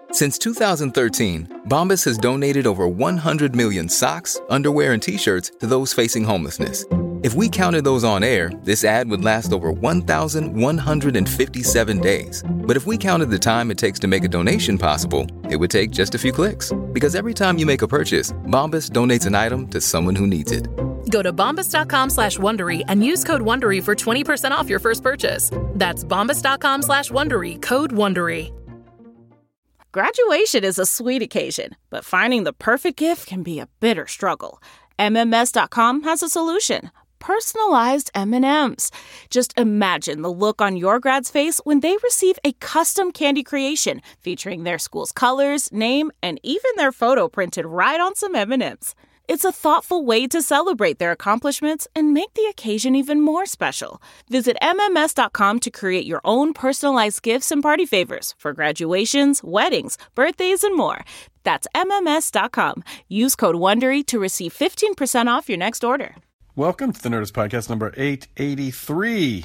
Since 2013, Bombas has donated over 100 million socks, underwear, and T-shirts to those facing homelessness. If we counted those on air, this ad would last over 1,157 days. But if we counted the time it takes to make a donation possible, it would take just a few clicks. Because every time you make a purchase, Bombas donates an item to someone who needs it. Go to bombas.com/Wondery and use code Wondery for 20% off your first purchase. That's bombas.com/Wondery, code Wondery. Graduation is a sweet occasion, but finding the perfect gift can be a bitter struggle. MMS.com has a solution. Personalized M&Ms. Just imagine the look on your grad's face when they receive a custom candy creation featuring their school's colors, name, and even their photo printed right on some M&Ms. It's a thoughtful way to celebrate their accomplishments and make the occasion even more special. Visit MMS.com to create your own personalized gifts and party favors for graduations, weddings, birthdays, and more. That's MMS.com. Use code WONDERY to receive 15% off your next order. Welcome to the Nerdist Podcast number 883.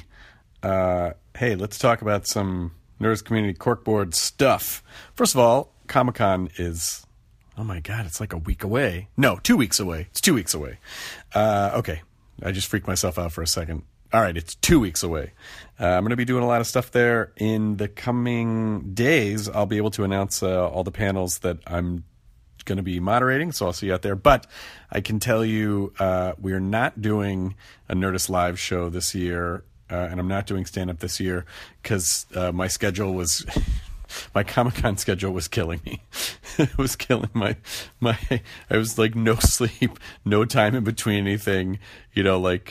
Hey, let's talk about some Nerdist Community Corkboard stuff. First of all, Comic-Con is... oh my God, it's like a week away. No, 2 weeks away. It's 2 weeks away. Okay, I just freaked myself out for a second. All right, it's 2 weeks away. I'm going to be doing a lot of stuff there. In the coming days, I'll be able to announce all the panels that I'm going to be moderating, so I'll see you out there. But I can tell you we are not doing a Nerdist Live show this year, and I'm not doing stand-up this year because my schedule was... my Comic-Con schedule was killing me. It was killing my I was like no sleep, no time in between anything, like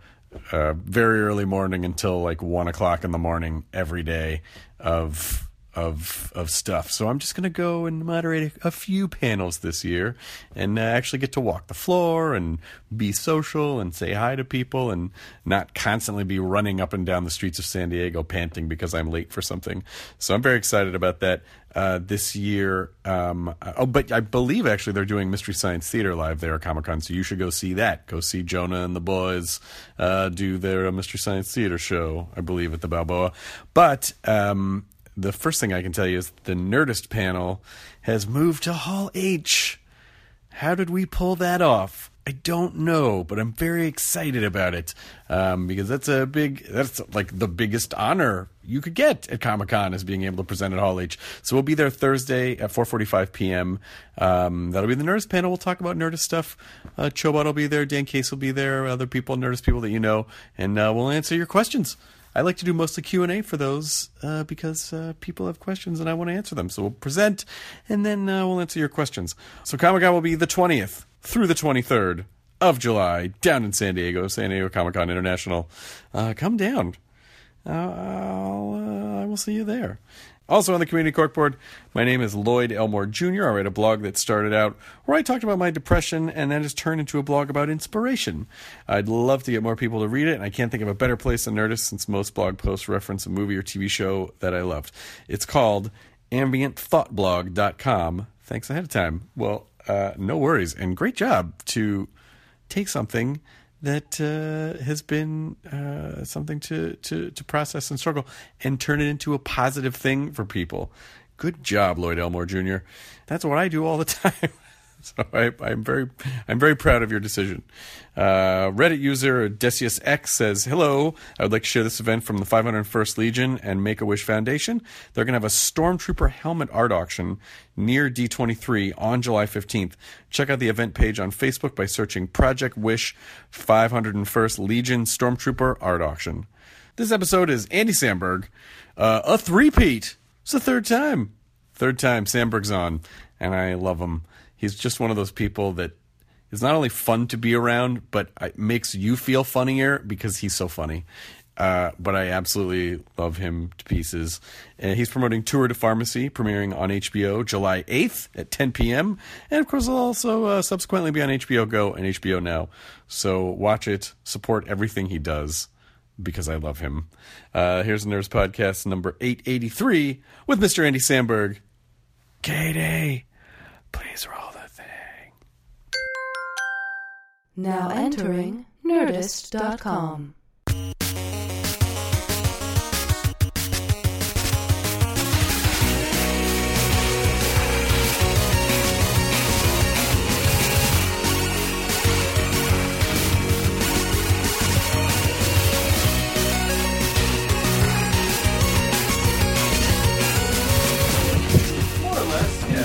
very early morning until like 1 o'clock in the morning every day of stuff. So I'm just going to go and moderate a few panels this year and actually get to walk the floor and be social and say hi to people and not constantly be running up and down the streets of San Diego panting because I'm late for something. So I'm very excited about that this year. But I believe actually they're doing Mystery Science Theater live there at Comic-Con, so you should go see that. Go see Jonah and the boys do their Mystery Science Theater show, I believe, at the Balboa. But... the first thing I can tell you is the Nerdist panel has moved to Hall H. How did we pull that off? I don't know, but I'm very excited about it because that's like the biggest honor you could get at Comic-Con is being able to present at Hall H. So we'll be there Thursday at 4:45 p.m. That'll be the Nerdist panel. We'll talk about Nerdist stuff. Chobot will be there. Dan Case will be there. Other people, Nerdist people that you know, and we'll answer your questions. I like to do mostly Q&A for those because people have questions and I want to answer them. So we'll present and then we'll answer your questions. So Comic-Con will be the 20th through the 23rd of July down in San Diego Comic-Con International. Come down. I will see you there. Also on the Community Corkboard, my name is Lloyd Elmore Jr. I write a blog that started out where I talked about my depression and then has turned into a blog about inspiration. I'd love to get more people to read it, and I can't think of a better place than Nerdist since most blog posts reference a movie or TV show that I loved. It's called AmbientThoughtBlog.com. Thanks ahead of time. Well, no worries, and great job to take something that has been something to process and struggle and turn it into a positive thing for people. Good job, Lloyd Elmore Jr. That's what I do all the time. So I'm very proud of your decision. Reddit user Decius X says, "Hello, I would like to share this event from the 501st Legion and Make-A-Wish Foundation. They're going to have a Stormtrooper helmet art auction near D23 on July 15th. Check out the event page on Facebook by searching Project Wish 501st Legion Stormtrooper art auction." This episode is Andy Samberg, a three-peat. It's the third time Samberg's on, and I love him. He's just one of those people that is not only fun to be around, but it makes you feel funnier because he's so funny. But I absolutely love him to pieces. And he's promoting Tour de Pharmacy, premiering on HBO July 8th at 10 p.m. And, of course, it'll also subsequently be on HBO Go and HBO Now. So watch it. Support everything he does because I love him. Here's the Nerdist Podcast number 883 with Mr. Andy Samberg. Katie, please roll the thing. Now entering Nerdist.com.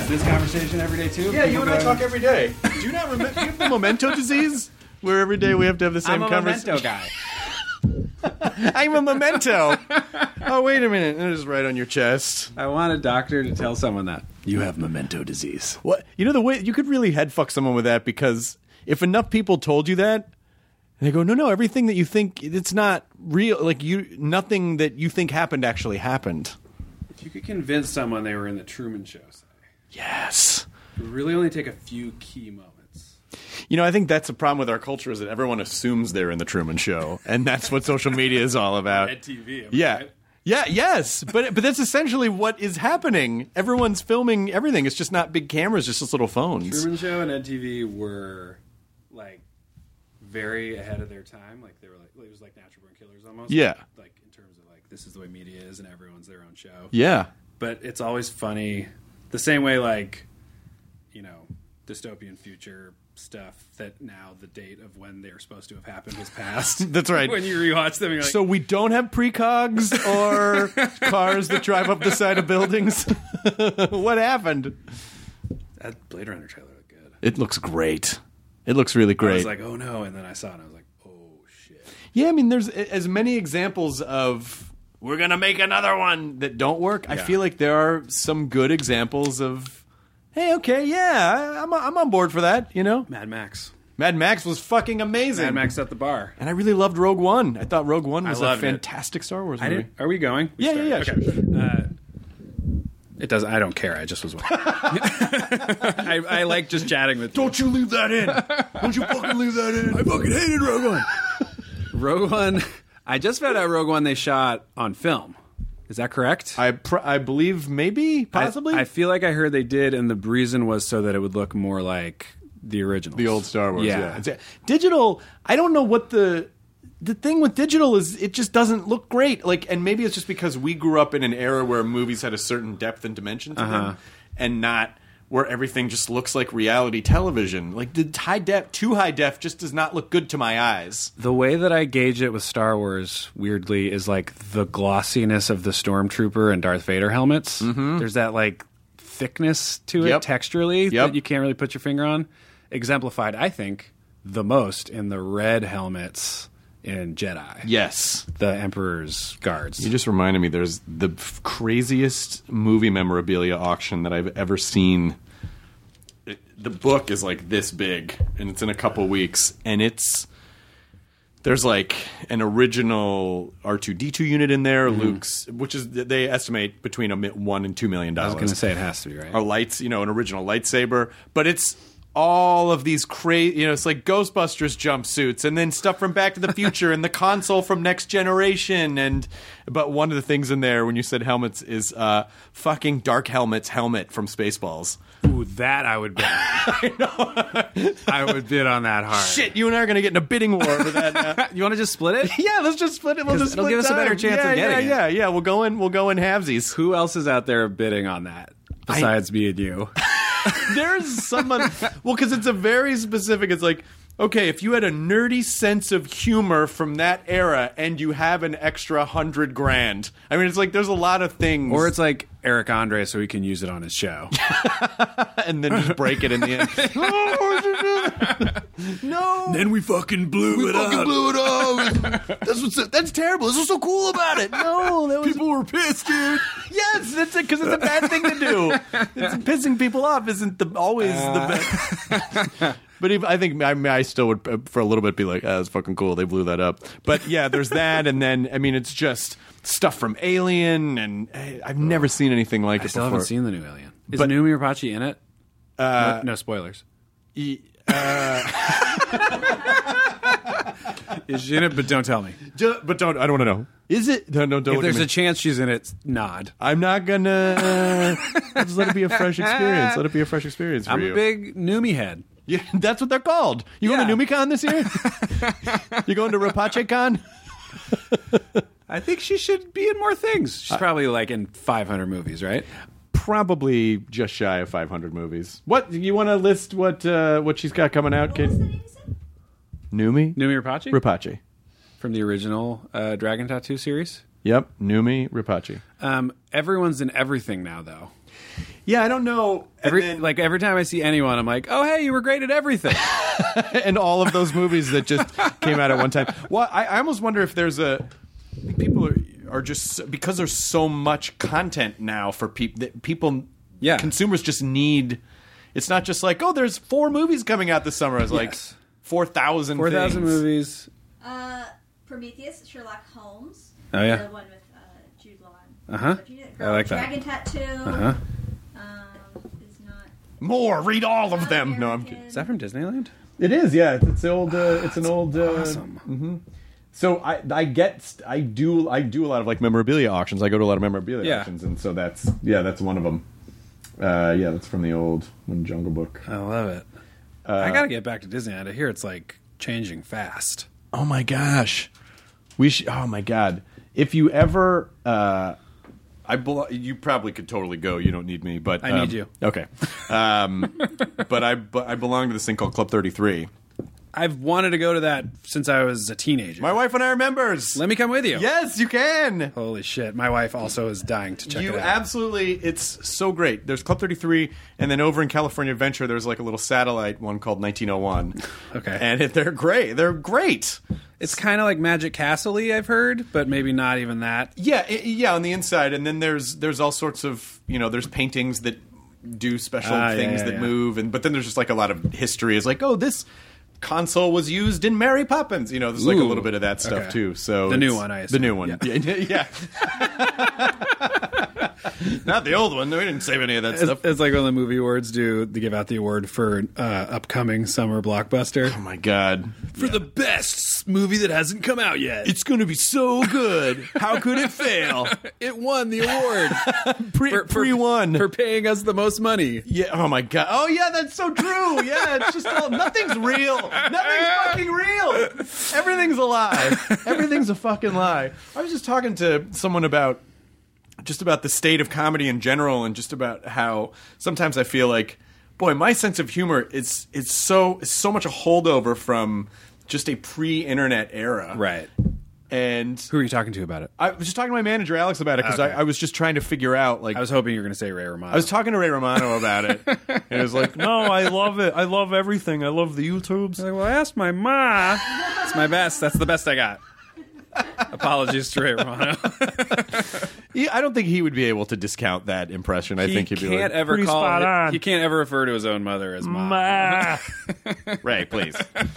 have this conversation every day too? Yeah, you and I talk every day. Do you not remember? Do you have the memento disease? Where every day we have to have the same conversation. I'm a memento guy. I'm a memento. Oh, wait a minute. It is right on your chest. I want a doctor to tell someone that. You have memento disease. What? You know, the way you could really head fuck someone with that, because if enough people told you that, they go, no, everything that you think, it's not real. Like, nothing that you think happened actually happened. If you could convince someone they were in the Truman Show, say. Yes. It would really only take a few key moments. You know, I think that's the problem with our culture, is that everyone assumes they're in the Truman Show, and that's what social media is all about. Ed TV. Yeah. Right? Yeah, yes, but that's essentially what is happening. Everyone's filming everything. It's just not big cameras, just little phones. Truman Show and Ed TV were, like, very ahead of their time. Like, they were like, it was like Natural Born Killers almost. Yeah. Like, in terms of, like, this is the way media is and everyone's their own show. Yeah. But it's always funny. The same way, like, you know, dystopian future stuff that now the date of when they're supposed to have happened has passed. That's right. When you rewatch them, you're like... So we don't have precogs or cars that drive up the side of buildings? What happened? That Blade Runner trailer looked good. It looks great. It looks really great. I was like, oh no, and then I saw it and I was like, oh shit. Yeah, I mean, there's as many examples of we're going to make another one that don't work. I feel like there are some good examples of, hey, okay, yeah, I'm on board for that, you know? Mad Max. Mad Max was fucking amazing. Mad Max at the bar. And I really loved Rogue One. I thought Rogue One was a fantastic Star Wars movie. Are we going? Yeah. Okay. Sure. It doesn't. I don't care. I just was wondering. I like just chatting with you. Don't you leave that in. Don't you fucking leave that in. I fucking hated Rogue One. Rogue One. I just found out Rogue One they shot on film. Is that correct? I believe maybe, possibly. I feel like I heard they did, and the reason was so that it would look more like the originals. The old Star Wars, yeah. Digital, I don't know what the thing with digital is. It just doesn't look great. Like, and maybe it's just because we grew up in an era where movies had a certain depth and dimension to them, and not where everything just looks like reality television. Like, the too high def just does not look good to my eyes. The way that I gauge it with Star Wars, weirdly, is like the glossiness of the Stormtrooper and Darth Vader helmets. Mm-hmm. There's that like thickness to it texturally that you can't really put your finger on. Exemplified, I think, the most in the red helmets in Jedi. Yes. The Emperor's Guards. You just reminded me, there's the craziest movie memorabilia auction that I've ever seen. The book is like this big, and it's in a couple weeks, and there's like an original R2-D2 unit in there, Luke's, which is, they estimate between $1 and $2 million. I was going to say it has to be, right? Or lights, an original lightsaber, but it's all of these crazy, it's like Ghostbusters jumpsuits, and then stuff from Back to the Future, and the console from Next Generation, but one of the things in there when you said helmets is fucking Dark Helmet's helmet from Spaceballs. Ooh, that I would bid. I know. I would bid on that hard. Shit, you and I are going to get in a bidding war for that now. You want to just split it? Yeah, let's just split it. It'll give us a better chance of getting it. Yeah. We'll go in halvesies. Who else is out there bidding on that besides me and you? There's someone. Well, because it's a very specific. It's like, okay, if you had a nerdy sense of humor from that era and you have an extra $100,000. I mean, it's like there's a lot of things. Or it's like Eric Andre, so he can use it on his show, and then just break it in the end. No. Then we fucking blew it up. That's terrible. This was so cool about it. No, people were pissed, dude. Yes, that's it, because it's a bad thing to do. Pissing people off isn't always the best. But I think I still would, for a little bit, be like, that's fucking cool. They blew that up. But yeah, there's that. And then, I mean, it's just stuff from Alien. And I've never seen anything like it before. I still haven't seen the new Alien. Is Noomi Rapace in it? No spoilers. Is she in it? But don't tell me. I don't want to know. Is it? No, don't. If there's a chance she's in it, nod. I'm not gonna. Just let it be a fresh experience. Let it be a fresh experience for you. I'm a big Noomi head. Yeah, that's what they're called. You going to NumiCon this year? You going to RapaceCon? I think she should be in more things. She's probably like in 500 movies, right? Probably just shy of 500 movies. What you want to list? What she's got coming out, kid? Noomi Rapace? Rapace from the original Dragon Tattoo series. Yep, Noomi Rapace. Everyone's in everything now, though. Yeah, I don't know. Every time I see anyone, I'm like, oh, hey, you were great at everything. And all of those movies that just came out at one time. Well, I almost wonder if there's people are just, because there's so much content now for people, consumers just need, it's not just like, oh, there's 4 movies coming out this summer. It's like 4,000 movies. Prometheus, Sherlock Holmes. Oh, yeah. The one with Jude Law. I like that. Dragon Tattoo. Is not... More, read all of them. No, I'm kidding. Is that from Disneyland? It is, yeah. It's old. It's an old. Awesome. Mm-hmm. So I do a lot of like memorabilia auctions. I go to a lot of memorabilia auctions, and so that's one of them. That's from the old Jungle Book. I love it. I gotta get back to Disneyland. I hear it's like changing fast. Oh my gosh, we should. Oh my god, if you ever. You probably could totally go. You don't need me, but I need you. Okay, but I belong to this thing called Club 33. I've wanted to go to that since I was a teenager. My wife and I are members. Let me come with you. Yes, you can. Holy shit! My wife also is dying to check it out. Absolutely, it's so great. There's Club 33, and then over in California Adventure, there's like a little satellite one called 1901. Okay, and they're great. They're great. It's kind of like Magic Castle-y, I've heard, but maybe not even that. Yeah, on the inside, and then there's all sorts of there's paintings that do special things that move, but then there's just like a lot of history. It's like, oh, this console was used in Mary Poppins. There's like a little bit of that stuff too. So the new one, I assume. The new one. Yeah. Not the old one. No, we didn't save any of that stuff. It's like when the movie awards they give out the award for upcoming summer blockbuster. Oh my god. For the best movie that hasn't come out yet. It's going to be so good. How could it fail? It won the award. Pre-won. For paying us the most money. Yeah. Oh my god. Oh yeah, that's so true. Yeah, it's just nothing's real. Nothing's fucking real. Everything's a lie. Everything's a fucking lie. I was just talking to someone about the state of comedy in general, and just about how sometimes I feel like, boy, my sense of humor is so much a holdover from just a pre-internet era. Right. And who are you talking to about it? I was just talking to my manager Alex about it, because I was just trying to figure out, like, I was hoping you were going to say Ray Romano. I was talking to Ray Romano about it, and it was like, no, I love it. I love everything. I love the YouTubes. Like, well, I asked my ma. It's my best. That's the best I got. Apologies to Ray Romano. I don't think he would be able to discount that impression. I think he'd be like, ever he can't ever refer to his own mother as ma. Ray, please.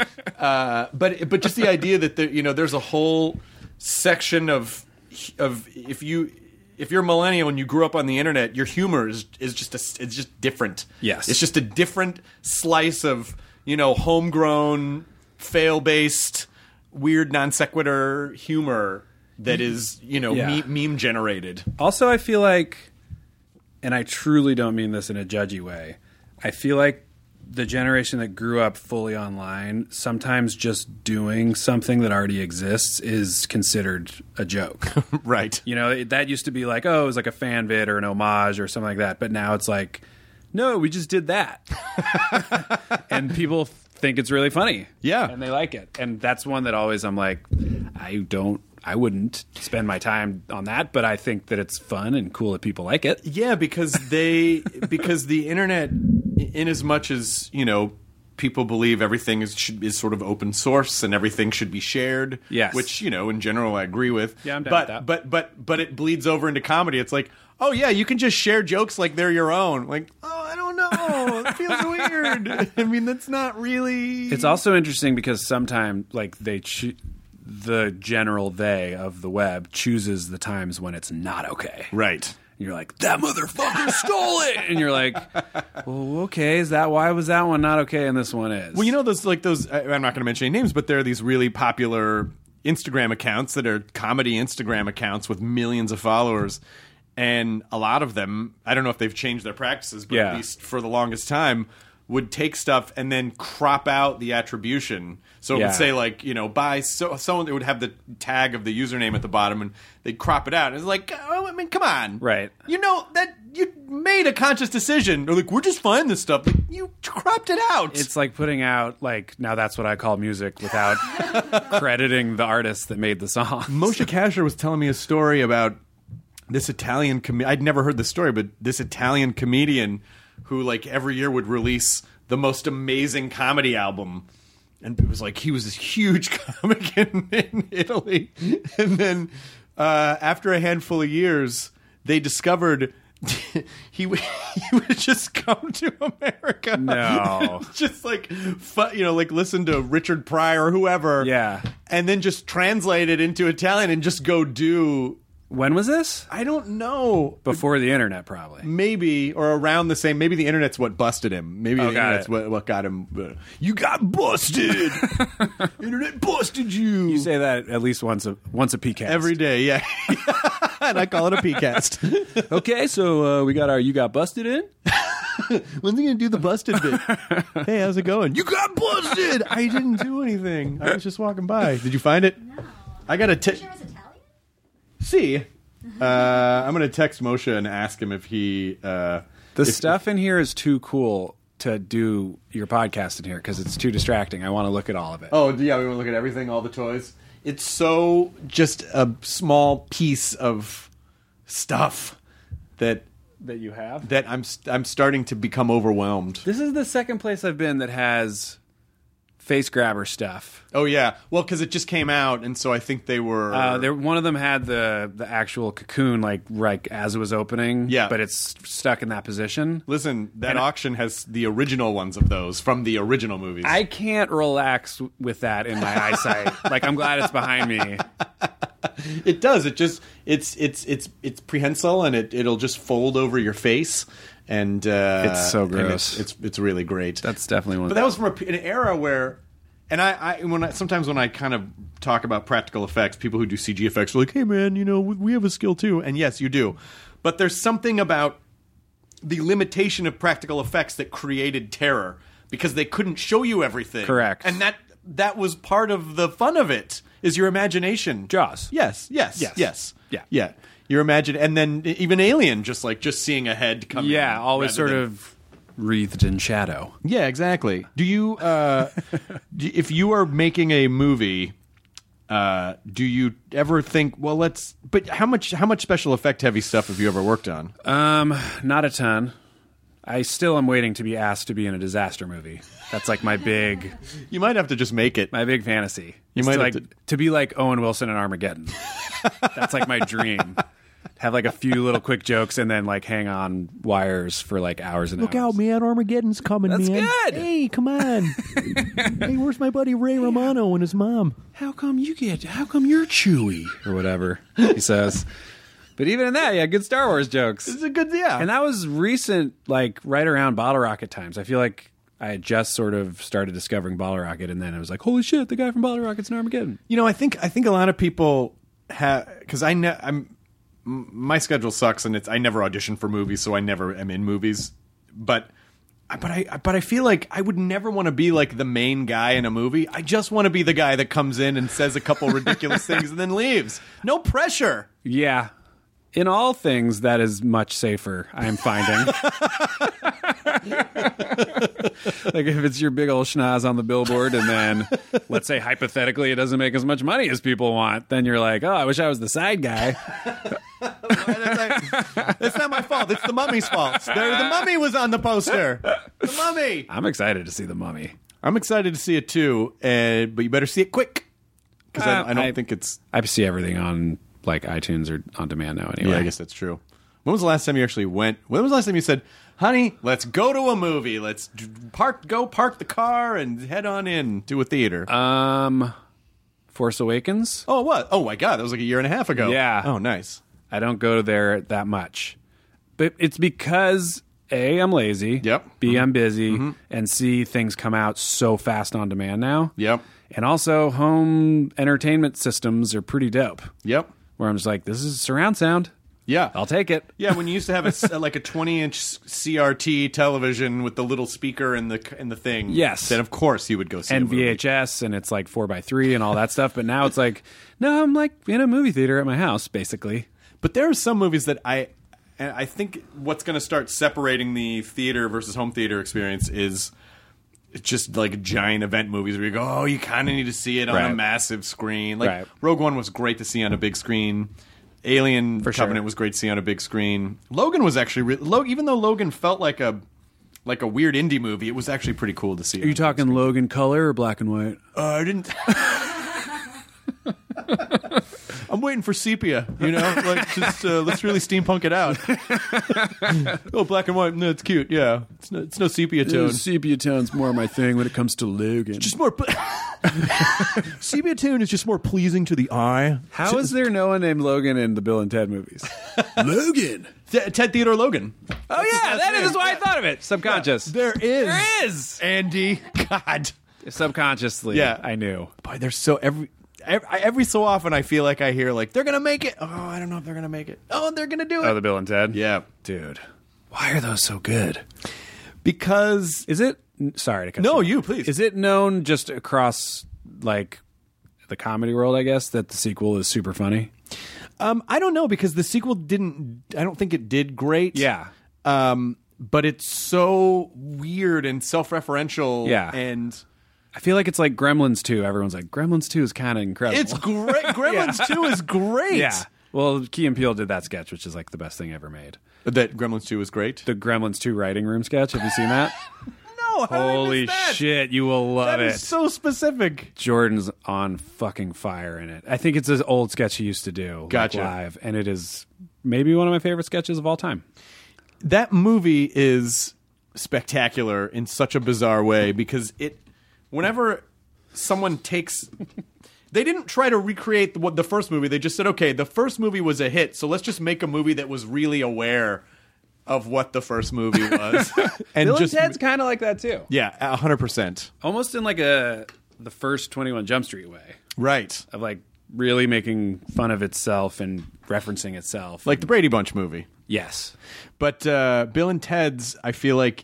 But just the idea that there's a whole section of if you're a millennial and you grew up on the internet, your humor is just different. Yes, it's just a different slice of homegrown, fail-based, weird non sequitur humor that is meme generated. Also, I feel like, and I truly don't mean this in a judgy way, I feel like the generation that grew up fully online, sometimes just doing something that already exists is considered a joke. Right. That used to be like, oh, it was like a fan vid or an homage or something like that. But now it's like, no, we just did that. And people think it's really funny. Yeah. And they like it. And that's one that always I'm like, I wouldn't spend my time on that, but I think that it's fun and cool that people like it. Yeah, because the internet, in as much as, people believe everything is sort of open source and everything should be shared. Yes. Which, in general I agree with. Yeah, I'm down with that. But it bleeds over into comedy. It's like, oh yeah, you can just share jokes like they're your own. Like, oh, I don't know. It feels weird. I mean, that's not really... It's also interesting because sometimes, like, the general they of the web chooses the times when it's not okay. Right. And you're like, that motherfucker stole it! And you're like, well, okay, why was that one not okay and this one is? Well, those I'm not going to mention any names, but there are these really popular Instagram accounts that are comedy Instagram accounts with millions of followers. And a lot of them, I don't know if they've changed their practices, but at least for the longest time, would take stuff and then crop out the attribution. So it would say, like, by someone, it would have the tag of the username at the bottom, and they'd crop it out. And it's like, oh, I mean, come on. Right. That you made a conscious decision. They're like, we're just finding this stuff. Like, you cropped it out. It's like putting out, like, now that's what I call music without crediting the artist that made the song. Moshe Kasher was telling me a story about this Italian I'd never heard the story, but this Italian comedian who like every year would release the most amazing comedy album. And it was like he was this huge comic in Italy. And then after a handful of years, they discovered he would just come to America. No. Just like, like listen to Richard Pryor or whoever. Yeah. And then just translate it into Italian and just go do... When was this? I don't know. Before the internet, probably. Maybe, or around the same. Maybe the internet's what busted him. Maybe the internet's what got him. You got busted. Internet busted you. You say that at least once a PCast. Every day, yeah. And I call it a PCast. Okay, so we got our You Got Busted in. When's he going to do the busted bit? Hey, how's it going? You got busted. I didn't do anything. I was just walking by. Did you find it? No. I got a Sure it was Italian? See, I'm going to text Moshe and ask him if he... The stuff in here is too cool to do your podcast in here because it's too distracting. I want to look at all of it. Oh, yeah, we want to look at everything, all the toys. It's so just a small piece of stuff that you have? that I'm starting to become overwhelmed. This is the second place I've been that has face grabber stuff. Oh, yeah. Well, because it just came out, and so I think they were... one of them had the actual cocoon, like as it was opening, yeah. But it's stuck in that position. Listen, that auction has the original ones of those from the original movies. I can't relax with that in my eyesight. Like, I'm glad it's behind me. It does. It just it's prehensile, and it'll just fold over your face, and it's so gross. And it's really great. That's definitely one. But that was from an era where, and sometimes when I kind of talk about practical effects, people who do CG effects are like, "Hey, man, we have a skill too," and yes, you do. But there's something about the limitation of practical effects that created terror because they couldn't show you everything. Correct. And that was part of the fun of it. Is your imagination. Jaws. Yes. Yeah. Your and then even Alien, just seeing a head come in. Yeah, always sort of wreathed in shadow. Yeah, exactly. Do you, if you are making a movie, do you ever think, but how much special effect heavy stuff have you ever worked on? Not a ton. I still am waiting to be asked to be in a disaster movie. That's like my big... You might have to just make it. My big fantasy. You might have to be like Owen Wilson in Armageddon. That's like my dream. Have like a few little quick jokes and then like hang on wires for like hours and hours. Look out, man. Armageddon's coming, That's man. Good. Hey, come on. Hey, where's my buddy Ray Romano and his mom? How come you're Chewy? Or whatever he says. But even in that, yeah, good Star Wars jokes. It's a good, yeah. And that was recent, like right around Bottle Rocket times. I feel like I had just sort of started discovering Bottle Rocket, and then I was like, holy shit, the guy from Bottle Rocket's in Armageddon. I think a lot of people have, because my schedule sucks, and I never audition for movies, so I never am in movies. But I feel like I would never want to be like the main guy in a movie. I just want to be the guy that comes in and says a couple ridiculous things and then leaves. No pressure. Yeah. In all things, that is much safer, I'm finding. Like if it's your big old schnoz on the billboard and then, let's say hypothetically, it doesn't make as much money as people want, then you're like, oh, I wish I was the side guy. It's not my fault. It's the Mummy's fault. The Mummy was on the poster. The Mummy. I'm excited to see The Mummy. I'm excited to see it too, but you better see it quick. Because I don't think it's... I see everything on... like iTunes or on demand now anyway. Yeah, I guess that's true. When was the last time you actually went? When was the last time you said, honey, let's go to a movie. Let's park the car and head on in to a theater. Force Awakens. Oh, what? Oh, my God. That was like a year and a half ago. Yeah. Oh, nice. I don't go there that much. But it's because, A, I'm lazy. Yep. B, I'm busy. Mm-hmm. And C, things come out so fast on demand now. Yep. And also, home entertainment systems are pretty dope. Yep. Where I'm just like, this is surround sound. Yeah. I'll take it. Yeah, when you used to have a 20-inch CRT television with the little speaker and the thing. Yes. Then, of course, you would go see and a movie. VHS, and it's like 4x3 and all that stuff. But now it's like, no, I'm like in a movie theater at my house, basically. But there are some movies that I think what's going to start separating the theater versus home theater experience is... It's just like giant event movies where you go, oh, you kind of need to see it on a massive screen. Like Rogue One was great to see on a big screen. Alien For Covenant sure. was great to see on a big screen. Logan was actually even though Logan felt like a weird indie movie, it was actually pretty cool to see. Are you talking Logan color or black and white? I didn't. I'm waiting for sepia. Like just let's really steampunk it out. Oh, black and white. No, it's cute. Yeah, it's no sepia tone. Sepia tone's more my thing when it comes to Logan. Just more. Sepia tone is just more pleasing to the eye. How is there no one named Logan in the Bill and Ted movies? Logan. Ted Theodore Logan. Oh yeah, that is why I thought of it. Subconscious. There is. Andy. God. Subconsciously. Yeah. I knew. Boy, there's so every so often I feel like I hear like they're gonna make it. Oh, I don't know if they're gonna make it. Oh, they're gonna do it. Oh, the Bill and Ted. Yeah, dude. Why are those so good? Because is it? Sorry to cut no, you. You please. Is it known just across like the comedy world? I guess that the sequel is super funny. I don't know because the sequel didn't. I don't think it did great. Yeah. But it's so weird and self-referential. Yeah. And I feel like it's like Gremlins 2. Everyone's like, Gremlins 2 is kind of incredible. It's great. Gremlins 2 is great. Yeah. Well, Key and Peele did that sketch, which is like the best thing ever made. That Gremlins 2 is great? The Gremlins 2 writing room sketch. Have you seen that? No. Holy shit. You will love it. That is so specific. Jordan's on fucking fire in it. I think it's an old sketch he used to do. Gotcha. Like, live. And it is maybe one of my favorite sketches of all time. That movie is spectacular in such a bizarre way because whenever someone takes they didn't try to recreate the first movie. They just said, okay, the first movie was a hit, so let's just make a movie that was really aware of what the first movie was. And Bill and Ted's kind of like that too. Yeah, 100%. Almost in like the first 21 Jump Street way. Right. Of like really making fun of itself and referencing itself. Like the Brady Bunch movie. Yes. But Bill and Ted's, I feel like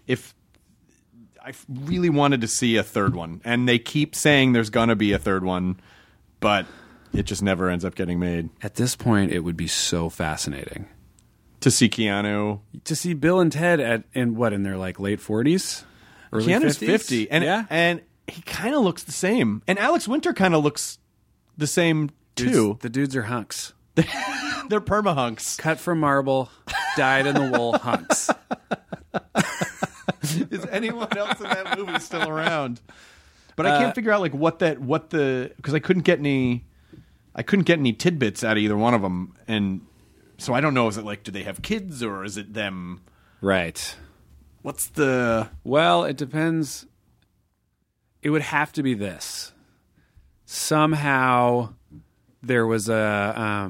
I really wanted to see a third one. And they keep saying there's going to be a third one, but it just never ends up getting made. At this point, it would be so fascinating. To see Keanu. To see Bill and Ted in their like late 40s? Early Keanu's 50s? 50. And he kind of looks the same. And Alex Winter kind of looks the same too. The dudes are hunks. They're perma-hunks. Cut from marble, dyed in the wool hunks. Is anyone else in that movie still around? But I can't figure out like because I couldn't get any tidbits out of either one of them, and so I don't know. Is it like, do they have kids or is it them? Right. What's the? Well, it depends. It would have to be this. Somehow there was a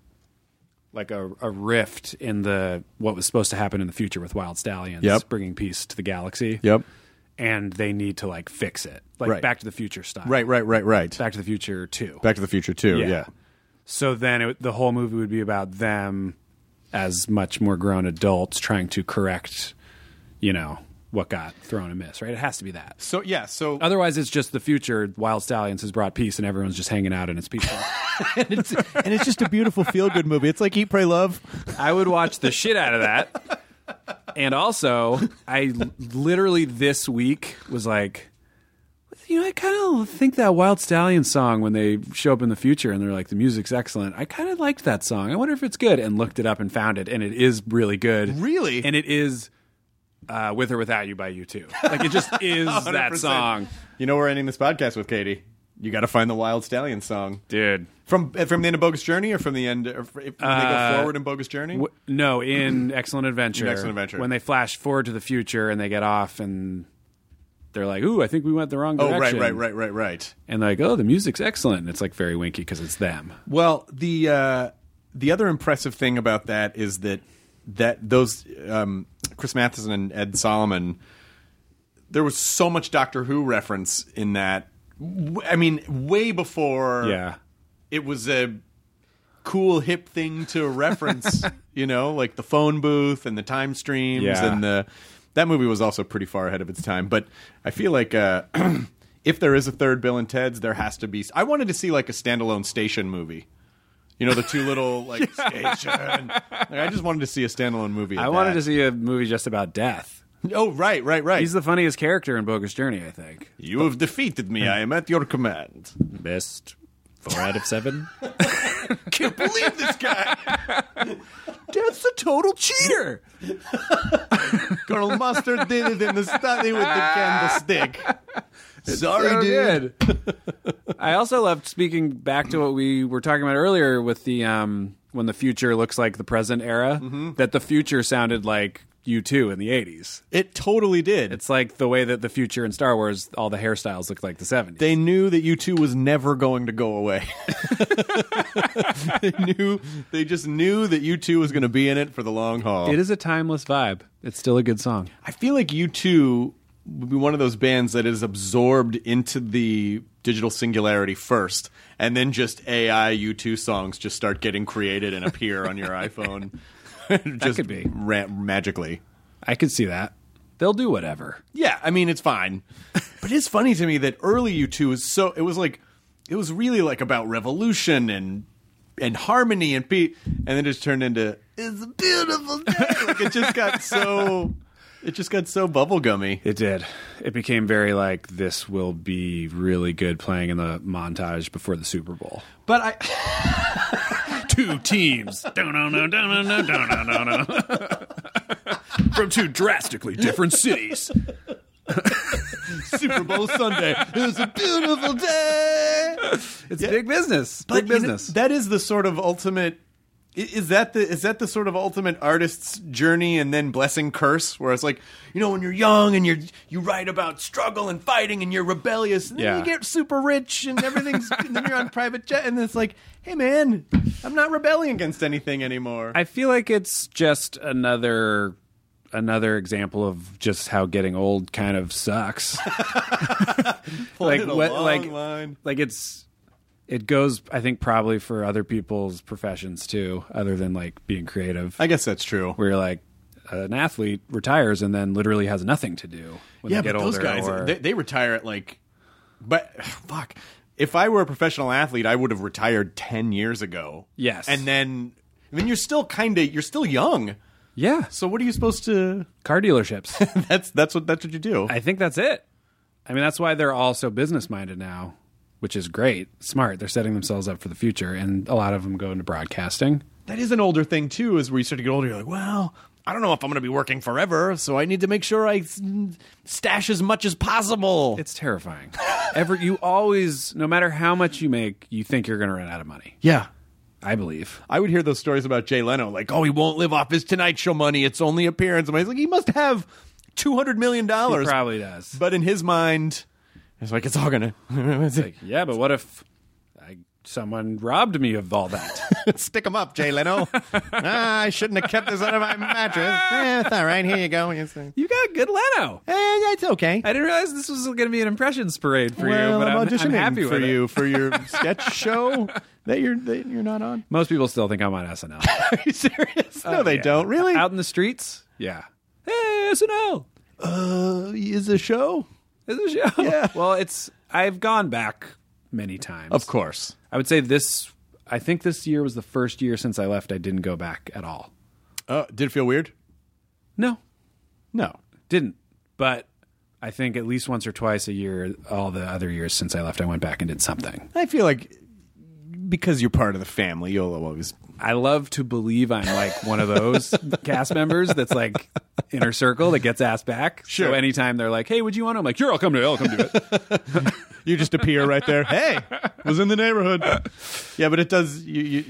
rift in what was supposed to happen in the future with Wild Stallions, bringing peace to the galaxy. Yep. And they need to like fix it, like Back to the Future style. Right. Back to the Future 2. Back to the Future 2. Yeah. So then the whole movie would be about them as much more grown adults trying to correct, what got thrown amiss. Right? It has to be that. So otherwise, it's just the future. Wild Stallions has brought peace, and everyone's just hanging out, and it's peaceful. and it's just a beautiful feel good movie. It's like Eat, Pray, Love. I would watch the shit out of that. And also, I literally this week was like, I kind of think that Wild Stallion song when they show up in the future and they're like, the music's excellent. I kind of liked that song. I wonder if it's good. And looked it up and found it, and it is really good. Really? And it is With or Without You by U2. Like, it just is that song. We're ending this podcast with, Katie. You got to find the Wild Stallion song, dude. From the end of Bogus Journey, or from the end, or when they go forward in Bogus Journey. No, in Excellent Adventure. In Excellent Adventure, when they flash forward to the future and they get off, and they're like, "Ooh, I think we went the wrong direction." Oh, right. And they're like, "Oh, the music's excellent." And it's like very winky because it's them. Well, the other impressive thing about that is that those Chris Matheson and Ed Solomon, there was so much Doctor Who reference in that. I mean, way before it was a cool, hip thing to reference, like the phone booth and the time streams. And that movie was also pretty far ahead of its time. But I feel like if there is a third Bill and Ted's, there has to be. I wanted to see like a standalone station movie. The two little like station. Like, I just wanted to see a standalone movie. I wanted to see a movie just about death. Oh, right. He's the funniest character in Bogus Journey, I think. You have defeated me. I am at your command. Best 4 out of 7. Can't believe this guy. That's a total cheater. Colonel Mustard did it in the study with the candlestick. Sorry, so dude. Good. I also loved, speaking back to what we were talking about earlier with the when the future looks like the present era, that the future sounded like U2 in the 80s. It totally did. It's like the way that the future in Star Wars, all the hairstyles looked like the 70s. They knew that U2 was never going to go away. They just knew that U2 was going to be in it for the long haul. It is a timeless vibe. It's still a good song. I feel like U2 would be one of those bands that is absorbed into the digital singularity first, and then just AI U2 songs just start getting created and appear on your iPhone. That could be. Magically. I could see that. They'll do whatever. Yeah, I mean, it's fine. But it's funny to me that early U2 was it was really like about revolution and harmony and beat, and then just turned into "It's a beautiful day." Like it just got so bubblegummy. It did. It became very like, this will be really good playing in the montage before the Super Bowl. But Two teams from two drastically different cities. Super Bowl Sunday. It was a beautiful day. It's big business. But Big business. That is the sort of ultimate. Is that the sort of ultimate artist's journey and then blessing curse, where it's like, when you're young and you write about struggle and fighting and you're rebellious, and then you get super rich and everything's, and then you're on private jet, and it's like, hey man, I'm not rebelling against anything anymore. I feel like it's just another example of just how getting old kind of sucks. Line. It goes, I think, probably for other people's professions too, other than like being creative. I guess that's true. Where you're like, an athlete retires and then literally has nothing to do when they get older. Those guys, they retire at but fuck. If I were a professional athlete, I would have retired 10 years ago. Yes. And then you're still young. Yeah. So what are you supposed to? Car dealerships. That's what you do. I think that's it. I mean, that's why they're all so business minded now, which is great. Smart. They're setting themselves up for the future, and a lot of them go into broadcasting. That is an older thing too, is where you start to get older, you're like, well, I don't know if I'm going to be working forever, so I need to make sure I stash as much as possible. It's terrifying. You always, no matter how much you make, you think you're going to run out of money. Yeah. I believe. I would hear those stories about Jay Leno, like, oh, he won't live off his Tonight Show money. It's only appearance. And I was like, he must have $200 million. He probably does. But in his mind, it's like, it's all going to... It's like, yeah, but what if someone robbed me of all that? Stick him up, Jay Leno. I shouldn't have kept this under my mattress. It's all right. Here you go. You got good Leno. That's okay. I didn't realize this was going to be an impressions parade for you, but I'm auditioning happy for with you for your sketch show that you're not on. Most people still think I'm on SNL. Are you serious? No, they don't. Really? Out in the streets? Yeah. Hey, SNL. Is a show? It's a show. Yeah. Well, I've gone back many times. Of course. I would say I think this year was the first year since I left I didn't go back at all. Did it feel weird? No. No. Didn't. But I think at least once or twice a year, all the other years since I left, I went back and did something. I feel like because you're part of the family, you'll always... I love to believe I'm like one of those cast members that's like inner circle that gets asked back. Sure. So anytime they're like, hey, would you want to? I'm like, sure, I'll come to it. You just appear right there. Hey, was in the neighborhood. Yeah, but it does.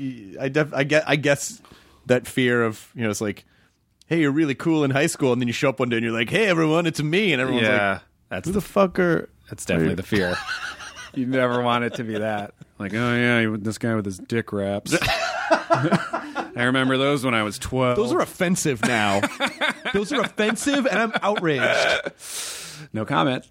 I guess that fear of, it's like, hey, you're really cool in high school, and then you show up one day and you're like, hey, everyone, it's me, and everyone's like, who the fuck are? That's definitely the fear. You never want it to be that. Like, oh yeah, this guy with his dick raps. I remember those when I was 12. Those are offensive now. Those are offensive, and I'm outraged. No comment.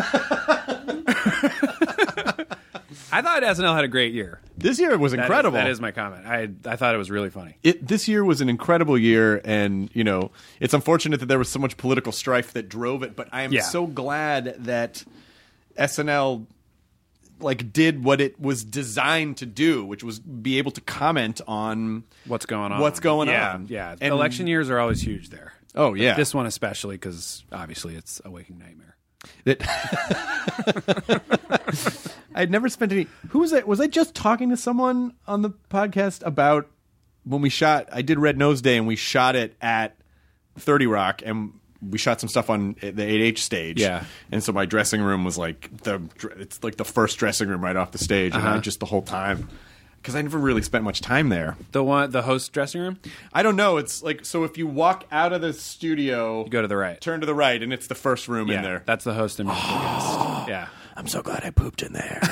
I thought SNL had a great year. This year was incredible. That is my comment. I thought it was really funny. This year was an incredible year, and it's unfortunate that there was so much political strife that drove it. But I am so glad that SNL did what it was designed to do, which was be able to comment on what's going on. Yeah. And election years are always huge there. Oh yeah, this one especially because obviously it's a waking nightmare. I'd never spent any. Who was it? Was I just talking to someone on the podcast about when we shot? I did Red Nose Day, and we shot it at 30 Rock, and we shot some stuff on the 8H stage. Yeah. And so my dressing room was like it's like the first dressing room right off the stage, and I just the whole time. Because I never really spent much time there. The host dressing room? I don't know. It's like, so if you walk out of the studio, You go to the right. turn to the right, and it's the first room in there. That's the host and musical guest. Yeah. I'm so glad I pooped in there.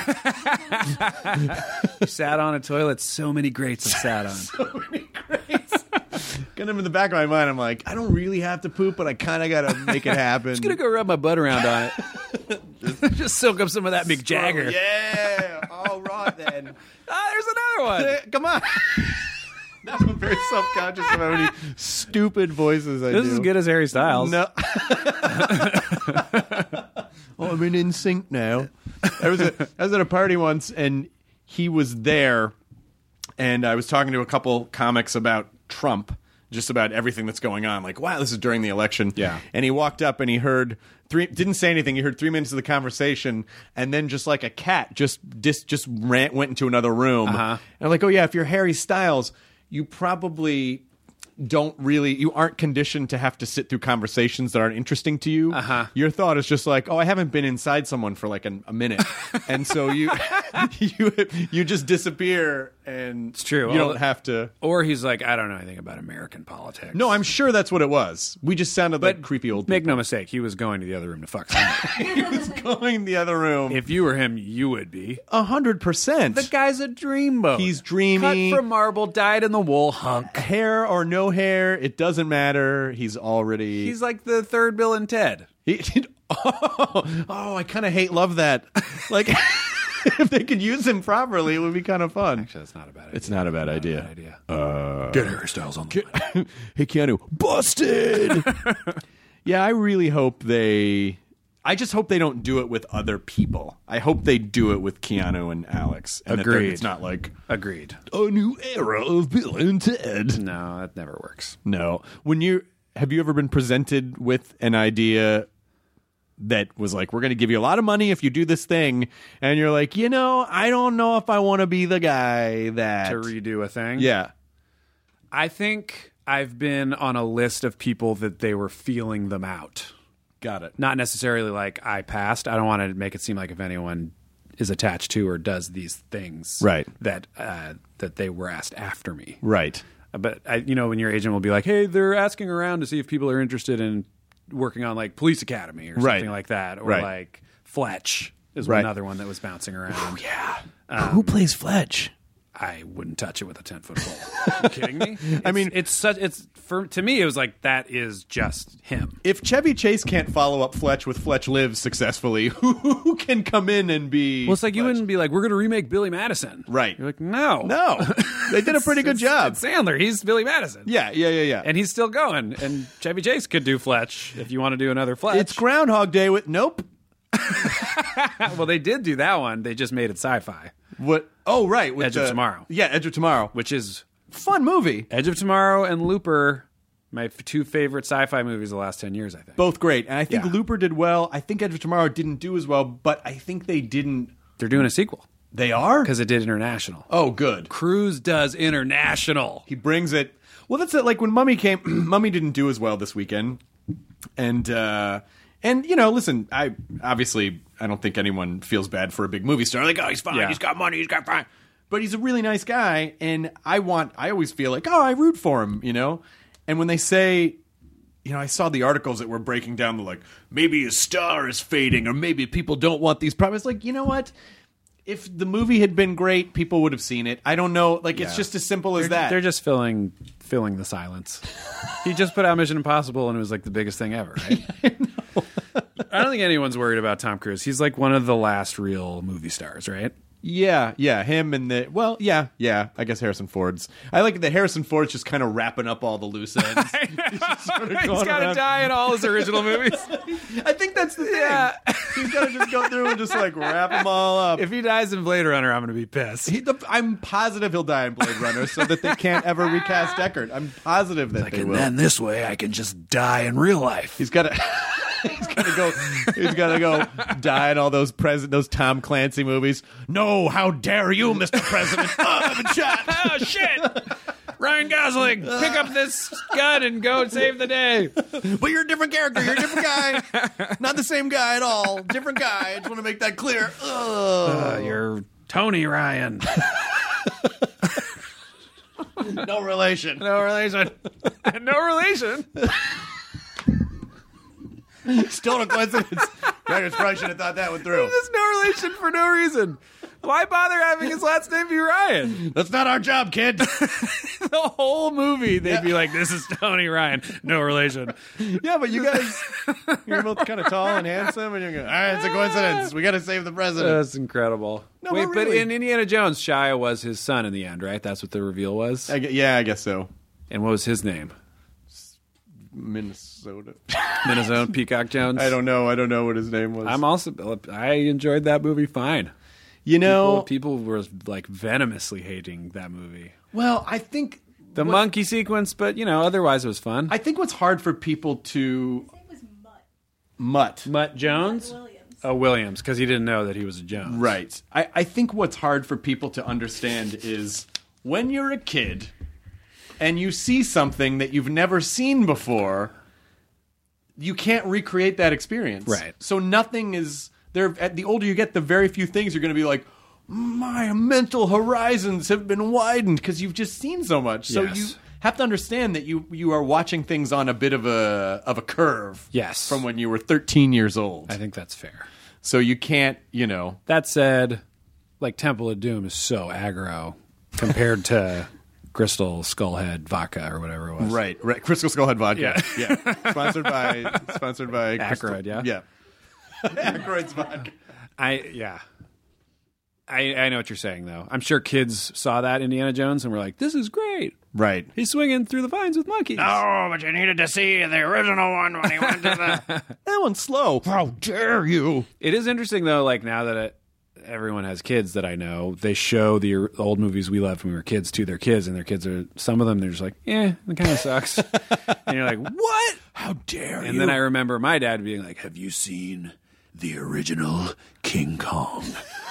You sat on a toilet. So many greats have sat on. So many greats. Kind of in the back of my mind, I'm like, I don't really have to poop, but I kind of got to make it happen. Just going to go rub my butt around on it. Just soak up some of that Mick Jagger. Yeah. All right, then. There's another one. Come on. Now I'm very self-conscious of how many stupid voices I do. This is as good as Harry Styles. No. I'm in sync now. I was at a party once, and he was there, and I was talking to a couple comics about Trump, just about everything that's going on. Like, wow, this is during the election. Yeah. And he walked up, and he heard didn't say anything. He heard 3 minutes of the conversation, and then just like a cat, just went into another room. And I'm like, oh yeah, if you're Harry Styles, you probably you aren't conditioned to have to sit through conversations that aren't interesting to you. Your thought is just like, oh, I haven't been inside someone for like a minute. And so you just disappear, and it's true. You don't have to. Or he's like, I don't know anything about American politics. No, I'm sure that's what it was. We just sounded like creepy old people. Make no mistake, he was going to the other room to fuck somebody. He was going the other room. If you were him, you would be. 100%. The guy's a dreamboat. He's dreamy. Cut from marble, dyed in the wool hunk. Hair or no hair, it doesn't matter. He's like the third Bill and Ted. I kind of love that. Like, if they could use him properly, it would be kind of fun. Actually, that's not a bad idea. It's not a bad idea. Get Harry Styles on the line. Hey, Keanu, busted! Yeah, I really hope I just hope they don't do it with other people. I hope they do it with Keanu and Alex. And Agreed. It's not like... Agreed. A new era of Bill and Ted. No, that never works. No. Have you ever been presented with an idea that was like, we're going to give you a lot of money if you do this thing, and you're like, I don't know if I want to be the guy that... To redo a thing? Yeah. I think I've been on a list of people that they were feeling them out. Got it. Not necessarily like I passed. I don't want to make it seem like if anyone is attached to or does these things, right, that they were asked after me. Right. But when your agent will be like, hey, they're asking around to see if people are interested in working on like Police Academy or something like that, or like Fletch is another one that was bouncing around. Oh yeah. Who plays Fletch? I wouldn't touch it with a 10-foot pole. Are you kidding me? To me, it was like, that is just him. If Chevy Chase can't follow up Fletch with Fletch Lives successfully, who can come in and be... Well, it's like Fletch? You wouldn't be like, we're going to remake Billy Madison. Right. You're like, no. They did a pretty good job. It's Sandler. He's Billy Madison. Yeah. And he's still going. And Chevy Chase could do Fletch if you want to do another Fletch. It's Groundhog Day with... Nope. Well, they did do that one. They just made it sci-fi. What? Oh, right. With Edge of Tomorrow. Yeah, Edge of Tomorrow. Which is... Fun movie. Edge of Tomorrow and Looper, my two favorite sci-fi movies of the last 10 years, I think. Both great. And I think Looper did well. I think Edge of Tomorrow didn't do as well, but I think they didn't... They're doing a sequel. They are? Because it did international. Oh, good. Cruise does international. He brings it... Well, that's it. Like when Mummy came... Mummy didn't do as well this weekend. And listen, I don't think anyone feels bad for a big movie star. Like, oh, he's fine. Yeah. He's got money. He's got fine. But he's a really nice guy, and I always feel like, oh, I root for him, And when they say, I saw the articles that were breaking down the, like, maybe his star is fading, or maybe people don't want these problems. Like, you know what? If the movie had been great, people would have seen it. I don't know. Like, it's just as simple as that. They're just filling the silence. He just put out Mission Impossible, and it was, like, the biggest thing ever, right? I don't think anyone's worried about Tom Cruise. He's, like, one of the last real movie stars, right? Yeah, him and I guess Harrison Ford's. I like that Harrison Ford's just kind of wrapping up all the loose ends. He's got to die in all his original movies. I think that's the thing. Yeah. He's got to just go through and just like wrap them all up. If he dies in Blade Runner, I'm going to be pissed. I'm positive he'll die in Blade Runner so that they can't ever recast Deckard. I'm positive that they will. And then this way I can just die in real life. He's got to... He's gonna go die in all those Tom Clancy movies. No, how dare you, Mr. President? Oh, I've been shot. Oh shit! Ryan Gosling, pick up this gun and go save the day. But you're a different character. You're a different guy. Not the same guy at all. Different guy. I just want to make that clear. You're Tony Ryan. No relation. No relation. No relation. Still no coincidence. Writers probably should have thought that one through. There's no relation for no reason. Why bother having his last name be Ryan? That's not our job, kid. The whole movie, they'd be like, this is Tony Ryan. No relation. Yeah, but you guys, you're both kind of tall and handsome, and you're going, all right, it's a coincidence. We got to save the president. That's incredible. No, wait, but but really. in Indiana Jones, Shia was his son in the end, right? That's what the reveal was? I guess so. And what was his name? Minnesota. Peacock Jones? I don't know what his name was. I enjoyed that movie fine. You know, people were like venomously hating that movie. Well, I think the monkey sequence, but otherwise it was fun. I think what's hard for people to His name was Mutt. Mutt Jones? Williams. Oh, Williams, because he didn't know that he was a Jones. Right. I think what's hard for people to understand is when you're a kid and you see something that you've never seen before, you can't recreate that experience. Right. So nothing is there. The older you get, the very few things you're going to be like, my mental horizons have been widened because you've just seen so much. So Yes. you have to understand that you are watching things on a bit of a curve. Yes. From when you were 13 years old. I think that's fair. So you can't, That said, like Temple of Doom is so aggro compared to Crystal Skullhead Vodka or whatever it was. Right. Crystal Skullhead Vodka. Yeah. Sponsored by Aykroyd, yeah? Yeah. Aykroyd's vodka. I know what you're saying, though. I'm sure kids saw that Indiana Jones and were like, this is great. Right. He's swinging through the vines with monkeys. Oh, but you needed to see the original one when he went to the... That one's slow. How dare you? It is interesting, though, like now that everyone has kids that I know, they show the old movies we loved when we were kids to their kids, and their kids are, some of them, they're just like, it kind of sucks. And you're like, what? How dare you? And then I remember my dad being like, have you seen the original King Kong?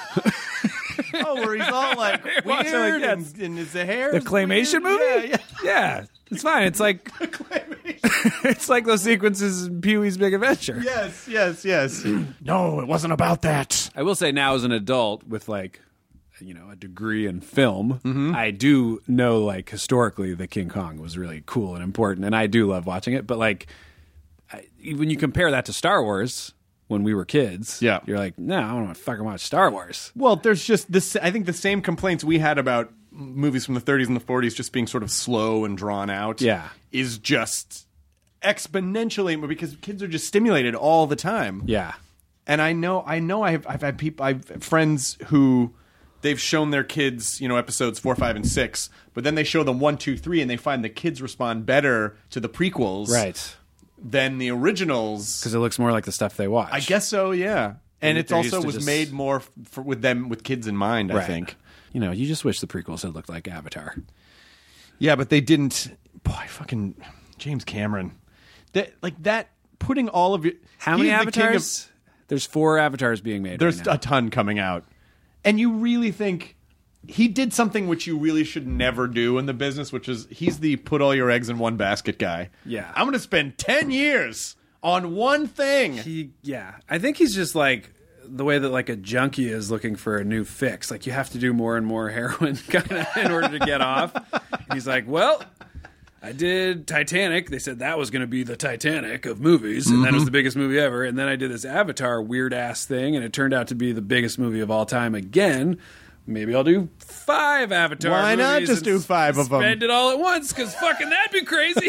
Oh, where he's all like weird like, and his hair. The claymation movie? Yeah. It's fine. It's like it's like those sequences in Pee-wee's Big Adventure. Yes. No, it wasn't about that. I will say now as an adult with like a degree in film, I do know like historically that King Kong was really cool and important, and I do love watching it. But like when you compare that to Star Wars when we were kids, you're like, no, I don't want to fucking watch Star Wars. Well, there's just this. I think the same complaints we had about movies from the 30s and the 40s just being sort of slow and drawn out. Is just exponentially because kids are just stimulated all the time. Yeah, and I know. I've had people. I've friends who they've shown their kids, episodes 4, 5, and 6, but then they show them 1, 2, 3, and they find the kids respond better to the prequels, right, than the originals because it looks more like the stuff they watch. I guess so. Yeah, and it also was just made more with kids in mind. I think. You just wish the prequels had looked like Avatar. Yeah, but they didn't. Boy, fucking James Cameron. That putting all of your how many Avatars? There's 4 Avatars being made. There's right now. a ton coming out, and you really think he did something which you really should never do in the business, which is he's the put all your eggs in one basket guy. Yeah, I'm going to spend 10 years on one thing. I think he's just like the way that like a junkie is looking for a new fix. Like you have to do more and more heroin kind of in order to get off. And he's like, well, I did Titanic. They said that was going to be the Titanic of movies, and that was the biggest movie ever. And then I did this Avatar weird ass thing, and it turned out to be the biggest movie of all time again. Maybe I'll do 5 Avatar Why movies. not just do 5 of them? Spend it all at once, because fucking that'd be crazy.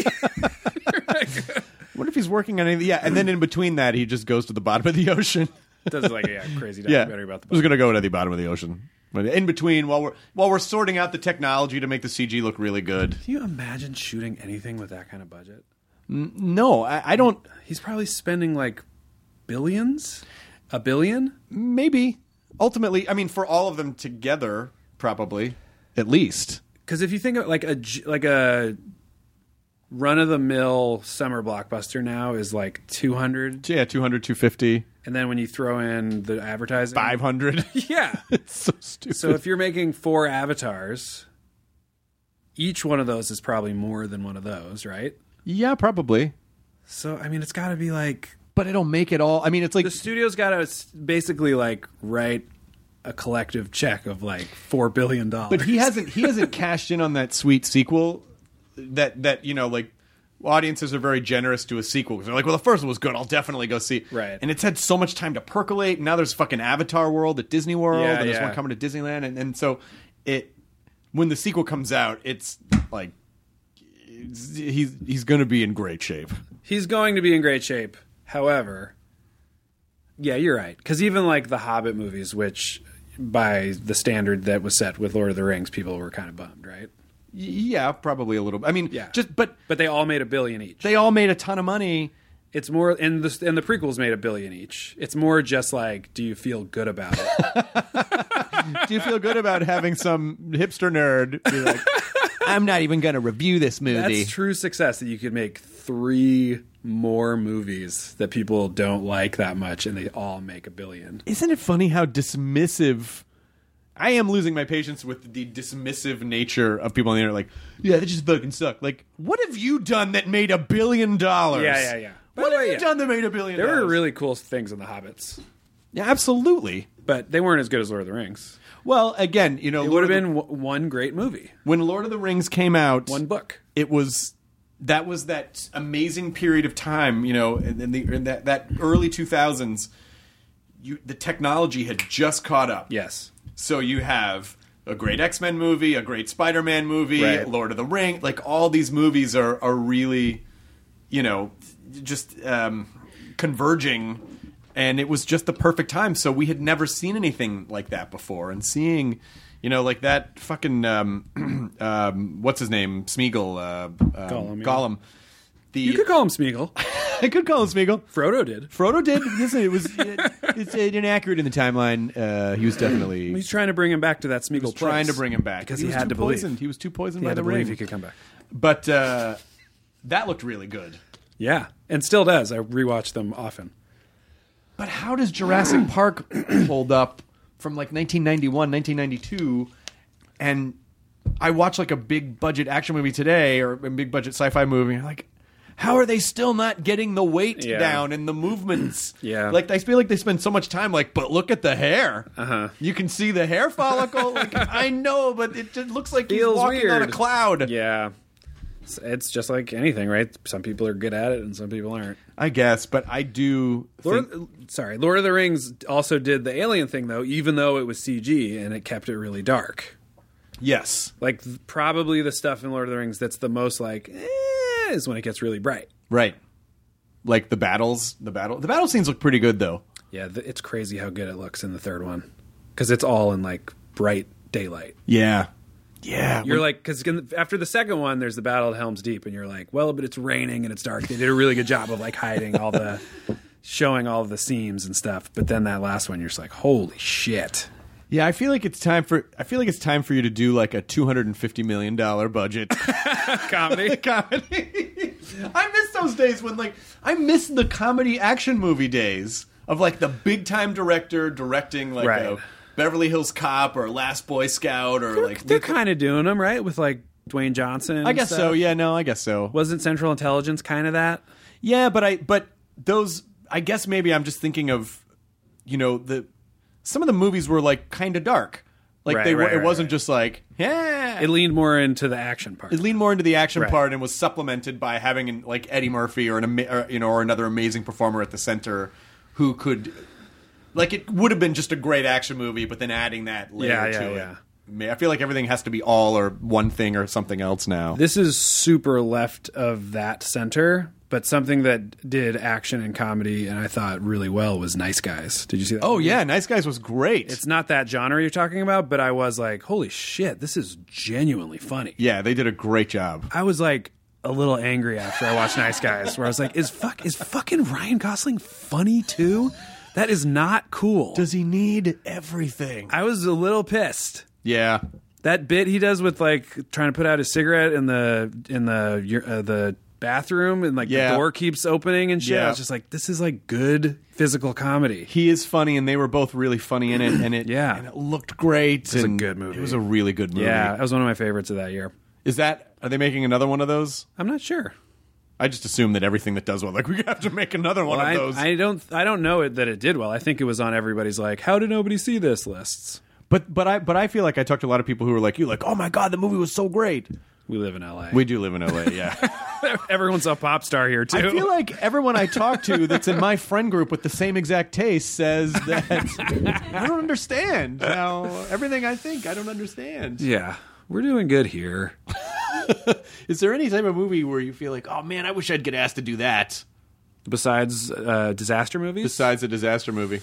What if he's working on anything? Yeah, and then in between that, he just goes to the bottom of the ocean. Does like a crazy documentary about the I was going to go to the bottom of the ocean. But in between, while we're sorting out the technology to make the CG look really good. Can you imagine shooting anything with that kind of budget? No, I don't. He's probably spending like billions? $1 billion? Maybe. Ultimately, I mean, for all of them together, probably. At least. Because if you think of like a run-of-the-mill summer blockbuster now is like 200. Yeah, 200, 250. And then when you throw in the advertising... 500. Yeah. It's so stupid. So if you're making 4 avatars, each one of those is probably more than one of those, right? Yeah, probably. So, I mean, it's got to be like... But it'll make it all... I mean, it's like... The studio's got to basically like write a collective check of like $4 billion. But he hasn't cashed in on that sweet sequel that you know, like... Audiences are very generous to a sequel because they're like, well, the first one was good. I'll definitely go see. Right. And it's had so much time to percolate. And now there's fucking Avatar World at Disney World, and there's one coming to Disneyland, and so when the sequel comes out, it's like he's going to be in great shape. He's going to be in great shape. However, yeah, you're right. Because even like the Hobbit movies, which by the standard that was set with Lord of the Rings, people were kind of bummed, right? Yeah, probably a little bit. I mean, yeah. But they all made $1 billion each. They all made a ton of money. It's more, and the prequels made $1 billion each. It's more just like, do you feel good about it? Do you feel good about having some hipster nerd be like, I'm not even going to review this movie? That's true success, that you could make 3 more movies that people don't like that much, and they all make $1 billion. Isn't it funny how dismissive... I am losing my patience with the dismissive nature of people on the internet. Like, yeah, that just fucking suck. Like, what have you done that made $1 billion? Yeah. What have you done that made $1 billion? There were really cool things in The Hobbits. Yeah, absolutely. But they weren't as good as Lord of the Rings. Well, again, you know... It would have been one great movie. When Lord of the Rings came out... One book. It was... That was that amazing period of time, you know, in that early 2000s. The technology had just caught up. Yes. So you have a great X-Men movie, a great Spider-Man movie, right. Lord of the Ring. Like, all these movies are really, you know, just converging. And it was just the perfect time. So we had never seen anything like that before. And seeing, you know, like that fucking, what's his name? Smeagol. Gollum. You could call him Smeagol. I could call him Smeagol. Frodo did. Listen, it's inaccurate in the timeline. He was definitely... He's trying to bring him back to that Smeagol place. Trying to bring him back. Because he had to believe. He was too poisoned by the the ring. He could come back. But that looked really good. Yeah, and still does. I rewatch them often. But how does Jurassic Park hold up from like 1991, 1992, and I watch like a big budget action movie today or a big budget sci-fi movie, and I'm like, how are they still not getting the weight down and the movements? Yeah. Like, I feel like they spend so much time like, but look at the hair. Uh-huh. You can see the hair follicle. Like, I know, but it just looks like he's walking weird. on a cloud. Yeah. It's just like anything, right? Some people are good at it and some people aren't. I guess, but I do Lord of the Rings also did the alien thing, though, even though it was CG, and it kept it really dark. Yes. Like, probably the stuff in Lord of the Rings that's the most like... is when it gets really bright. Right. Like the battle scenes look pretty good, though. Yeah, it's crazy how good it looks in the third one. Because it's all in, like, bright daylight. Yeah. Yeah. You're like, because after the second one, there's the Battle of Helm's Deep, and you're like, well, but it's raining and it's dark. They did a really good job of, like, hiding all the... showing all of the seams and stuff. But then that last one, you're just like, holy shit. Yeah, I feel like it's time for you to do like a $250 million budget comedy. I miss those days when I miss the comedy action movie days of like the big time director directing like a Beverly Hills Cop or Last Boy Scout or they're kind of doing them, right, with like Dwayne Johnson. I guess stuff. so. Yeah, no, I guess so. Wasn't Central Intelligence kind of that? Yeah, but those, I guess maybe I'm just thinking of, you know, some of the movies were like kind of dark. Like it wasn't just like, yeah. It leaned more into the action part. It leaned more into the action part and was supplemented by having like Eddie Murphy or another amazing performer at the center who could, like, it would have been just a great action movie, but then adding that layer to it. I feel like everything has to be all or one thing or something else now. This is super left of that center. But something that did action and comedy and I thought really well was Nice Guys. Did you see that? Oh, yeah. Nice Guys was great. It's not that genre you're talking about, but I was like, holy shit, this is genuinely funny. Yeah, they did a great job. I was like a little angry after I watched Nice Guys, where I was like, is fucking Ryan Gosling funny too? That is not cool. Does he need everything? I was a little pissed. Yeah. That bit he does with like trying to put out his cigarette in the bathroom and like the door keeps opening and shit. I was just like, this is like good physical comedy. He is funny, and they were both really funny in it, and it looked great. It was a good movie. It was a really good movie. Yeah, that was one of my favorites of that year. Are they making another one of those? I'm not sure. I just assume that everything that does well, like we have to make another one of those. I don't know that it did well. I think it was on everybody's like, how did nobody see this lists. But I feel like I talked to a lot of people who were like you, like, oh my god, the movie was so great. We live in LA. We do live in LA, yeah. Everyone's a pop star here too. I feel like everyone I talk to that's in my friend group with the same exact taste says that I don't understand. Now everything I think I don't understand. Yeah, we're doing good here. Is there any type of movie where you feel like, oh man, I wish I'd get asked to do that? Besides disaster movies? Besides a disaster movie.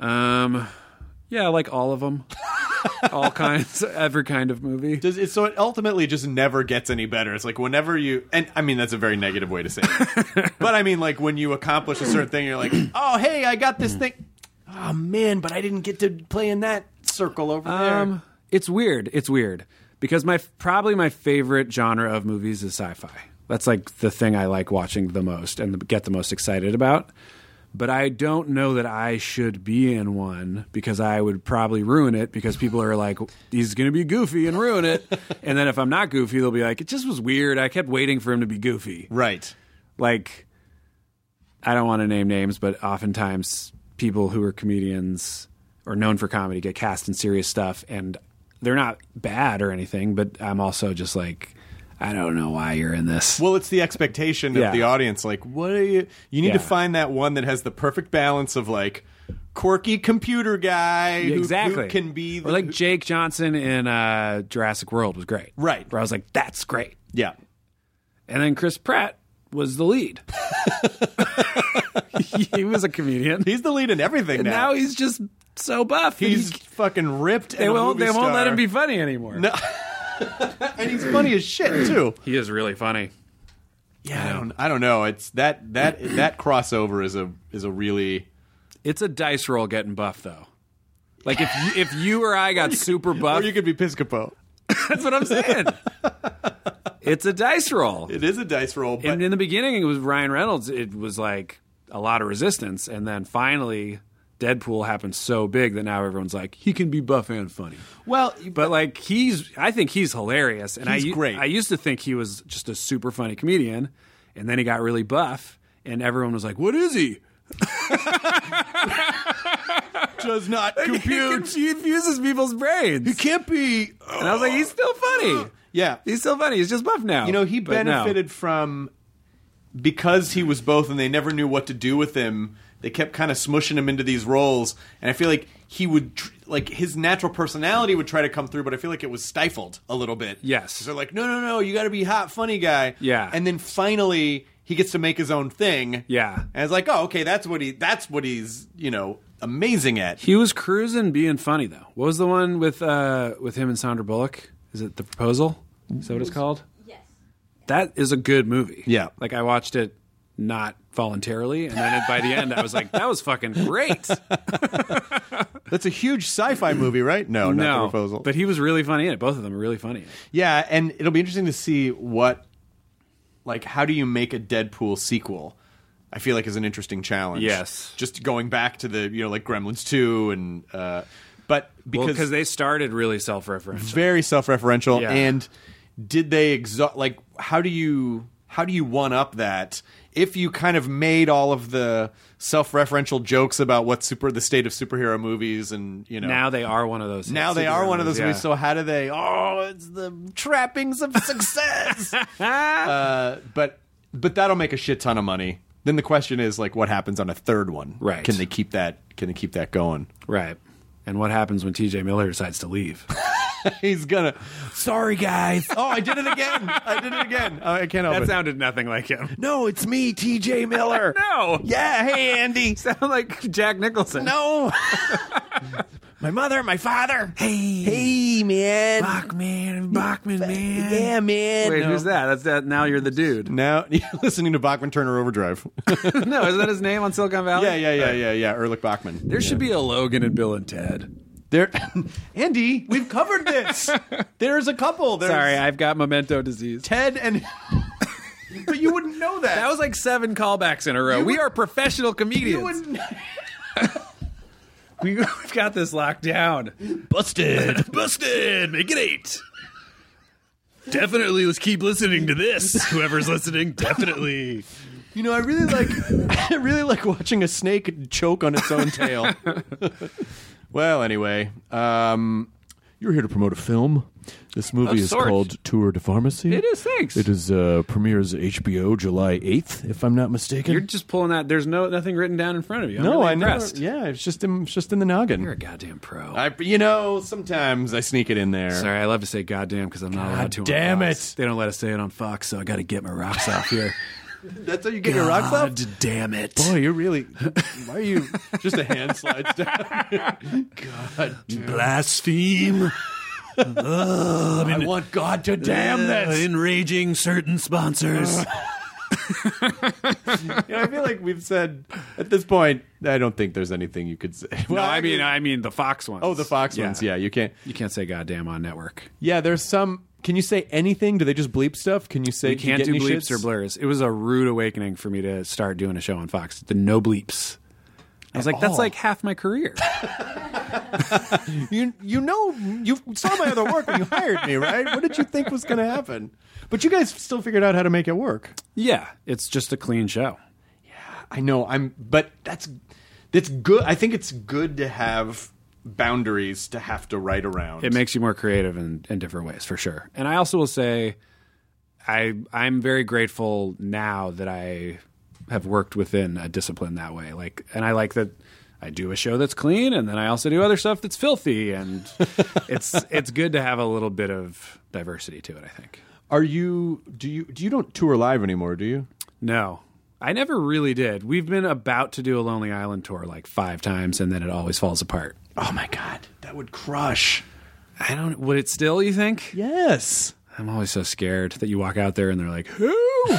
Yeah, like all of them. All kinds, every kind of movie. So it ultimately just never gets any better. It's like whenever you, and I mean that's a very negative way to say it, but I mean like when you accomplish a certain thing, you're like, oh hey, I got this thing. Oh man, but I didn't get to play in that circle over there. It's weird. It's weird because probably my favorite genre of movies is sci-fi. That's like the thing I like watching the most and get the most excited about. But I don't know that I should be in one because I would probably ruin it because people are like, he's going to be goofy and ruin it. And then if I'm not goofy, they'll be like, it just was weird. I kept waiting for him to be goofy. Right. Like, I don't want to name names, but oftentimes people who are comedians or known for comedy get cast in serious stuff. And they're not bad or anything, but I'm also just like, I don't know why you're in this. Well, it's the expectation of the audience. Like, what are you? You need to find that one that has the perfect balance of like quirky computer guy who can be. Or like Jake Johnson in Jurassic World was great. Right. Where I was like, that's great. Yeah. And then Chris Pratt was the lead. He was a comedian. He's the lead in everything and now he's just so buff. He's fucking ripped. They won't let him be funny anymore. No. And he's funny as shit too. He is really funny. Yeah, I don't know. It's that crossover is a really. It's a dice roll getting buff though. Like if you or I got super buff, or you could be Piscopo. That's what I'm saying. It's a dice roll. It is a dice roll. But and in the beginning, it was Ryan Reynolds. It was like a lot of resistance, and then finally. Deadpool happened so big that now everyone's like, he can be buff and funny. Well, but like I think he's hilarious. And he's great. I used to think he was just a super funny comedian, and then he got really buff, and everyone was like, what is he? Does not compute. He confuses people's brains. He can't be. And I was like, he's still funny. Yeah. He's still funny. He's just buff now. You know, he benefited from, because he was both and they never knew what to do with him. They kept kind of smushing him into these roles, and I feel like he would, like, his natural personality would try to come through, but I feel like it was stifled a little bit. Yes. So they're like, no, you got to be hot, funny guy. Yeah. And then finally, he gets to make his own thing. Yeah. And it's like, oh, okay, that's what he's, amazing at. He was cruising being funny, though. What was the one with him and Sandra Bullock? Is it The Proposal? Is that what it's called? Yes. That is a good movie. Yeah. Like, I watched it not voluntarily, and then by the end I was like, that was fucking great. That's a huge sci-fi movie, right? No, not The Proposal. But he was really funny in it. Both of them are really funny in it. Yeah, and it'll be interesting to see how do you make a Deadpool sequel? I feel like is an interesting challenge. Yes. Just going back to the, like Gremlins 2 and but because they started really self-referential. Very self-referential. Yeah. And did they how do you one up that if you kind of made all of the self-referential jokes about the state of superhero movies and now they are one of those. Now they are one of those movies. So how do they? Oh, it's the trappings of success. But that'll make a shit ton of money. Then the question is what happens on a third one? Right? Can they keep that? Can they keep that going? Right. And what happens when T.J. Miller decides to leave? He's gonna. Sorry, guys. Oh, I did it again. Oh, I can't help it. That sounded nothing like him. No, it's me, T.J. Miller. No. Yeah. Hey, Andy. Sound like Jack Nicholson. No. My mother, my father. Hey, man. Bachman, man. Yeah, man. Wait, who's that? That's that. Now you're the dude. Now you're listening to Bachman Turner Overdrive. No, isn't that his name on Silicon Valley? Yeah. Erlich Bachman. There should be a Logan in Bill and Ted. Andy, we've covered this. There's a couple. Sorry, I've got memento disease. Ted and But you wouldn't know that. That was like 7 callbacks in a row. We are professional comedians. You wouldn't. We've got this locked down. Busted. Busted. Make it 8. Definitely, let's keep listening to this. Whoever's listening, definitely. You know, I really like watching a snake choke on its own tail. Well, anyway, you're here to promote a film. This movie is called Tour de Pharmacy. It is, thanks. It is premieres HBO July 8th, if I'm not mistaken. You're just pulling that. There's nothing written down in front of you. I'm no, really I impressed. know. Yeah, it's just in the noggin. You're a goddamn pro. Sometimes I sneak it in there. Sorry, I love to say goddamn because I'm not allowed to. Damn on it! Fox. They don't let us say it on Fox, so I got to get my rocks off here. That's how you get your rocks off? God damn it. Boy, you're really... Why are you... Just a hand slides down. God damn. Blaspheme. I want God to damn this. Enraging certain sponsors. I feel like we've said, at this point, I don't think there's anything you could say. Well, I mean the Fox ones. Oh, the Fox ones, yeah. You can't say goddamn on network. Yeah, there's some... Can you say anything? Do they just bleep stuff? Can you say... You can't do bleeps or blurs. It was a rude awakening for me to start doing a show on Fox. The no bleeps. I was like, that's like half my career. You saw my other work when you hired me, right? What did you think was going to happen? But you guys still figured out how to make it work. Yeah, it's just a clean show. Yeah, I know. But that's good. I think it's good to have boundaries to have to write around. It makes you more creative in different ways, for sure. And I also will say, I'm very grateful now that I have worked within a discipline that way. And I like that I do a show that's clean, and then I also do other stuff that's filthy, and it's good to have a little bit of diversity to it, I think. You don't tour live anymore, do you? No. I never really did. We've been about to do a Lonely Island tour like 5 times, and then it always falls apart. Oh my God, that would crush. Would it still, you think? Yes. I'm always so scared that you walk out there and they're like, who?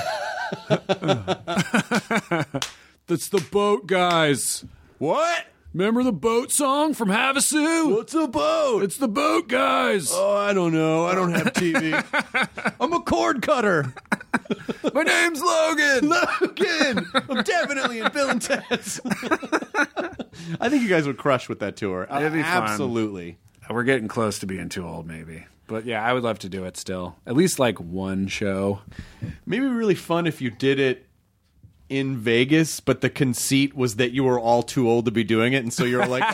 That's the boat guys. What? Remember the boat song from Havasu? What's a boat? It's the boat guys. Oh, I don't know. I don't have TV. I'm a cord cutter. My name's Logan. Logan. I'm definitely in Bill and Ted's. I think you guys would crush with that tour. It'd be fun. Absolutely. We're getting close to being too old, maybe. But yeah, I would love to do it still. At least like one show. Maybe really fun if you did it in Vegas, but the conceit was that you were all too old to be doing it, and so you're like,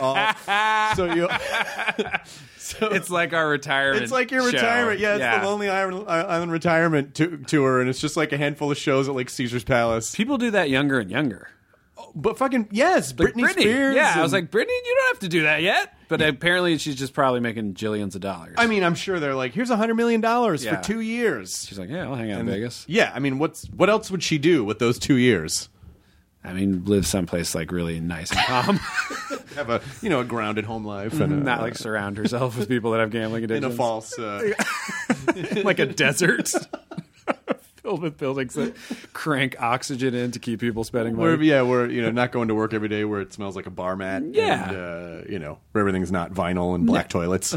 so it's like our retirement. It's like your retirement. Yeah, it's the Lonely Island retirement tour, and it's just like a handful of shows at like Caesar's Palace. People do that younger and younger. But fucking yes, Britney Spears. Yeah, I was like, Britney, you don't have to do that yet. But apparently, she's just probably making jillions of dollars. I mean, I'm sure they're like, here's $100 million for 2 years. She's like, yeah, I'll hang out in Vegas. Yeah, I mean, what else would she do with those 2 years? I mean, live someplace like really nice and calm. Have a grounded home life, and not like surround herself with people that have gambling addictions. In a false, like a desert. Filled with buildings that crank oxygen in to keep people spending money. We're not going to work every day where it smells like a bar mat. Yeah. And, where everything's not vinyl and black toilets.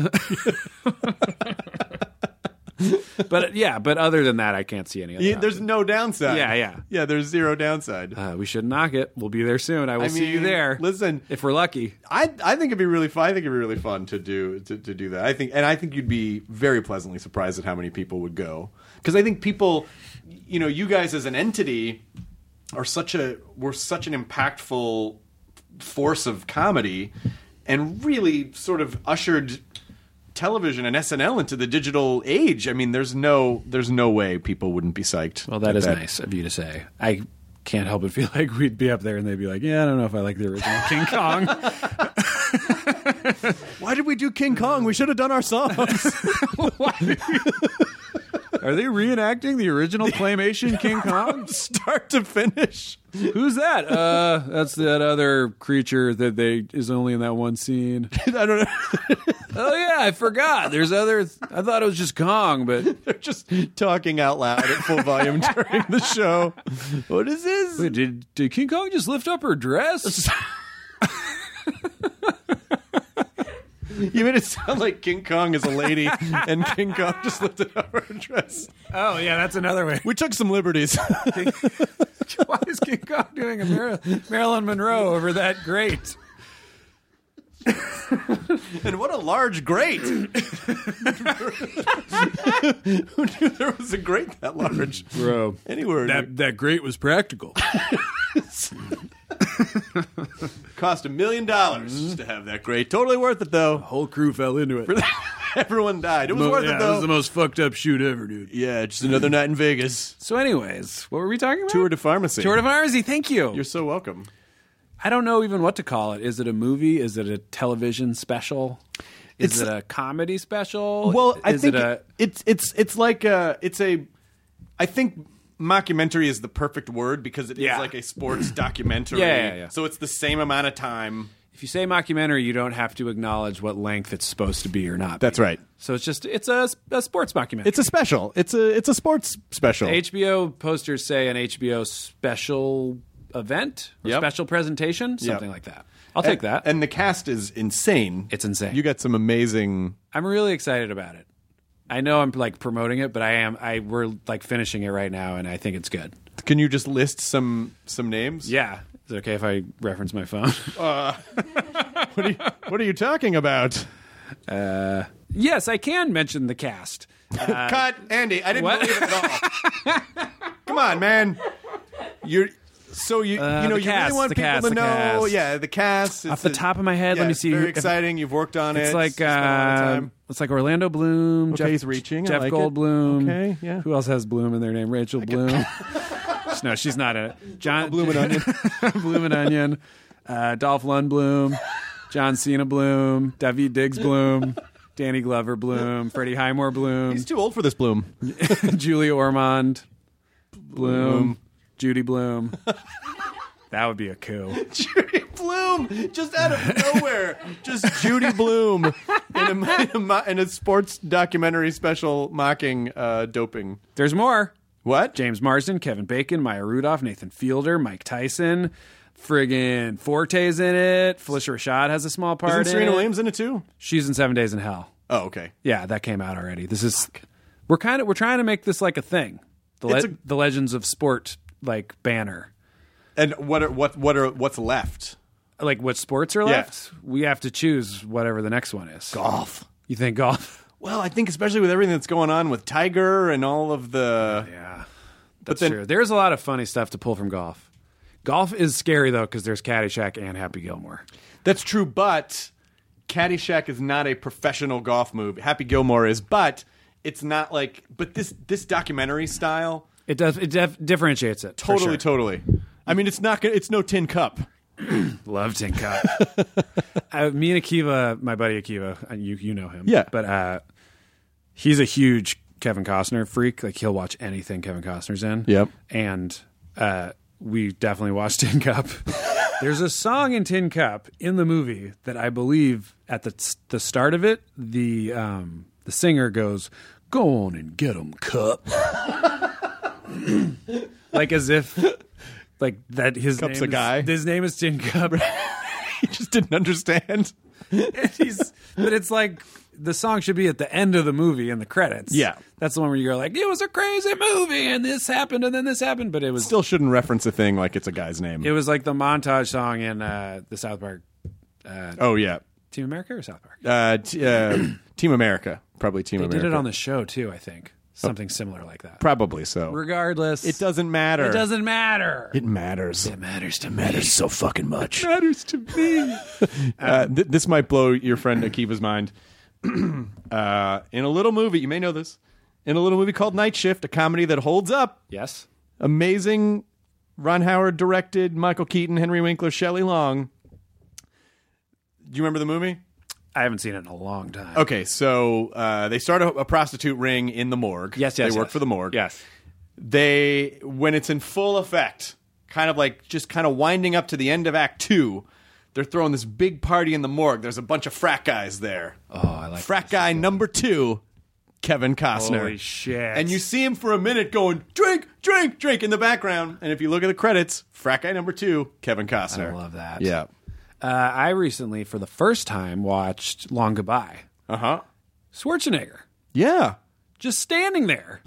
But other than that, I can't see any other option. There's no downside. Yeah. Yeah, there's zero downside. We should knock it. We'll be there soon. I will see you there. Listen, if we're lucky. I think it'd be really fun. I think it'd be really fun to do that. I think you'd be very pleasantly surprised at how many people would go. Because I think people, you guys as an entity were such an impactful force of comedy, and really sort of ushered television and SNL into the digital age. I mean, there's no way people wouldn't be psyched. Well, that is nice of you to say. I can't help but feel like we'd be up there and they'd be like, yeah, I don't know if I like the original King Kong. Why did we do King Kong? We should have done our songs. Are they reenacting the original claymation King Kong? Start to finish. Who's that? That's that other creature that is only in that one scene. I don't know. Oh yeah, I forgot. There's others. I thought it was just Kong, but they're just talking out loud at full volume during the show. What is this? Wait, did King Kong just lift up her dress? You made it sound like King Kong is a lady, and King Kong just lifted up her dress. Oh, yeah, that's another way. We took some liberties. Why is King Kong doing a Marilyn Monroe over that grate? And what a large grate! Who knew there was a grate that large? Bro. Anywhere. That grate was practical. Cost $1 million just to have that grate. Totally worth it, though. The whole crew fell into it. Everyone died. It was worth it, though. It was the most fucked up shoot ever, dude. Yeah, just another night in Vegas. So anyways, what were we talking about? Tour de Pharmacy. Tour de Pharmacy, thank you. You're so welcome. I don't know even what to call it. Is it a movie? Is it a television special? Is it a comedy special? Well, I think I think mockumentary is the perfect word because it is like a sports documentary. Yeah. So it's the same amount of time. If you say mockumentary, you don't have to acknowledge what length it's supposed to be or not. That's right. So it's a sports documentary. It's a special. It's a sports special. The HBO posters say an HBO special event or special presentation, something like that. I'll take that. And the cast is insane. It's insane. You got some amazing. I'm really excited about it. I know I'm like promoting it, but we're like finishing it right now, and I think it's good. Can you just list some names? Yeah. Is it okay if I reference my phone? What are you talking about? Yes, I can mention the cast. Cut, Andy. I didn't believe it at all. Come on, man. You really want people to know. Yeah, the cast. Off the top of my head, let me see. Very exciting. You've worked on it. It's like it's like Orlando Bloom. Okay, he's reaching. Jeff like Goldblum. Okay, yeah. Who else has Bloom in their name? Rachel Bloom. No, she's not in it. John Bloom and Onion. Bloom and Onion. Dolph Lundblom. John Cena Bloom. Daveed Diggs Bloom. Danny Glover Bloom. Freddie Highmore Bloom. He's too old for this Bloom. Julia Ormond Bloom. Judy Bloom. That would be a coup. Judy Bloom, just out of nowhere, just Judy Bloom in a sports documentary special mocking doping. There's more. What? James Marsden, Kevin Bacon, Maya Rudolph, Nathan Fielder, Mike Tyson, friggin' Forte's in it. Felicia Rashad has a small part. Isn't Serena Williams in it too? She's in 7 Days in Hell. Oh, okay. Yeah, that came out already. This is we're trying to make this like a thing. The Legends of Sport like banner. And what's left? Like what sports are left? We have to choose whatever the next one is. Golf. You think golf? Well, I think especially with everything that's going on with Tiger and all of the... Yeah, that's true. There's a lot of funny stuff to pull from golf. Golf is scary, though, because there's Caddyshack and Happy Gilmore. That's true, but Caddyshack is not a professional golf movie. Happy Gilmore is, but it's not like... But this documentary style... It does. It differentiates it. Totally. I mean, it's no Tin Cup. Love Tin Cup. Me and Akiva, my buddy Akiva, you know him. Yeah. But he's a huge Kevin Costner freak. Like, he'll watch anything Kevin Costner's in. Yep. And we definitely watched Tin Cup. There's a song in Tin Cup in the movie that I believe at the start of it, the singer goes, "Go on and get 'em, Cup." Like as if... Like that, his Cup's name a guy. His name is Tin Cup. He just didn't understand. But it's like the song should be at the end of the movie in the credits. Yeah, that's the one where you're like, it was a crazy movie, and this happened, and then this happened. But it was still shouldn't reference a thing like it's a guy's name. It was like the montage song in the South Park. Team America or South Park? Team America, probably Team America. They did it on the show too, I think. Something similar like that. Probably so. Regardless. It doesn't matter. It doesn't matter. It matters. It matters to me. It matters so fucking much. It matters to me. This might blow your friend Akiva's mind. In a little movie, you may know this, in a little movie called Night Shift, a comedy that holds up. Yes. Amazing. Ron Howard directed, Michael Keaton, Henry Winkler, Shelley Long. Do you remember the movie? I haven't seen it in a long time. Okay, so they start a prostitute ring in the morgue. Yes. They work for the morgue. Yes. When it's in full effect, kind of winding up to the end of Act 2, they're throwing this big party in the morgue. There's a bunch of frat guys there. Oh, I like frat guy number 2, Kevin Costner. Holy shit. And you see him for a minute going, drink, drink, drink in the background. And if you look at the credits, frat guy number 2, Kevin Costner. I love that. Yeah. I recently, for the first time, watched Long Goodbye. Uh-huh. Schwarzenegger. Yeah. Just standing there.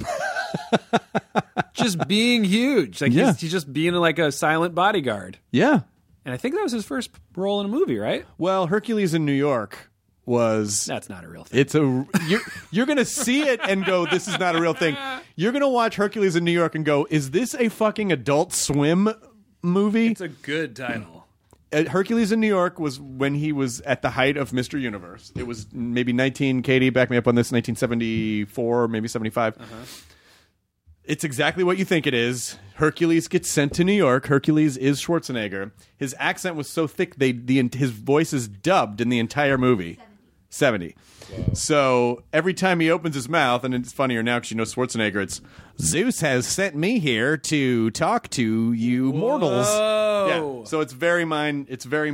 Just being huge. Like he's just being like a silent bodyguard. Yeah. And I think that was his first role in a movie, right? Well, Hercules in New York was... That's not a real thing. It's you're going to see it and go, this is not a real thing. You're going to watch Hercules in New York and go, is this a fucking Adult Swim movie? It's a good title. Hercules in New York was when he was at the height of Mr. Universe. It was maybe Katie, back me up on this, 1974, maybe 75. Uh-huh. It's exactly what you think it is. Hercules gets sent to New York. Hercules is Schwarzenegger. His accent was so thick, his voice is dubbed in the entire movie. 70. So every time he opens his mouth, and it's funnier now because you know Schwarzenegger, it's Zeus has sent me here to talk to you mortals. Yeah. So it's very mind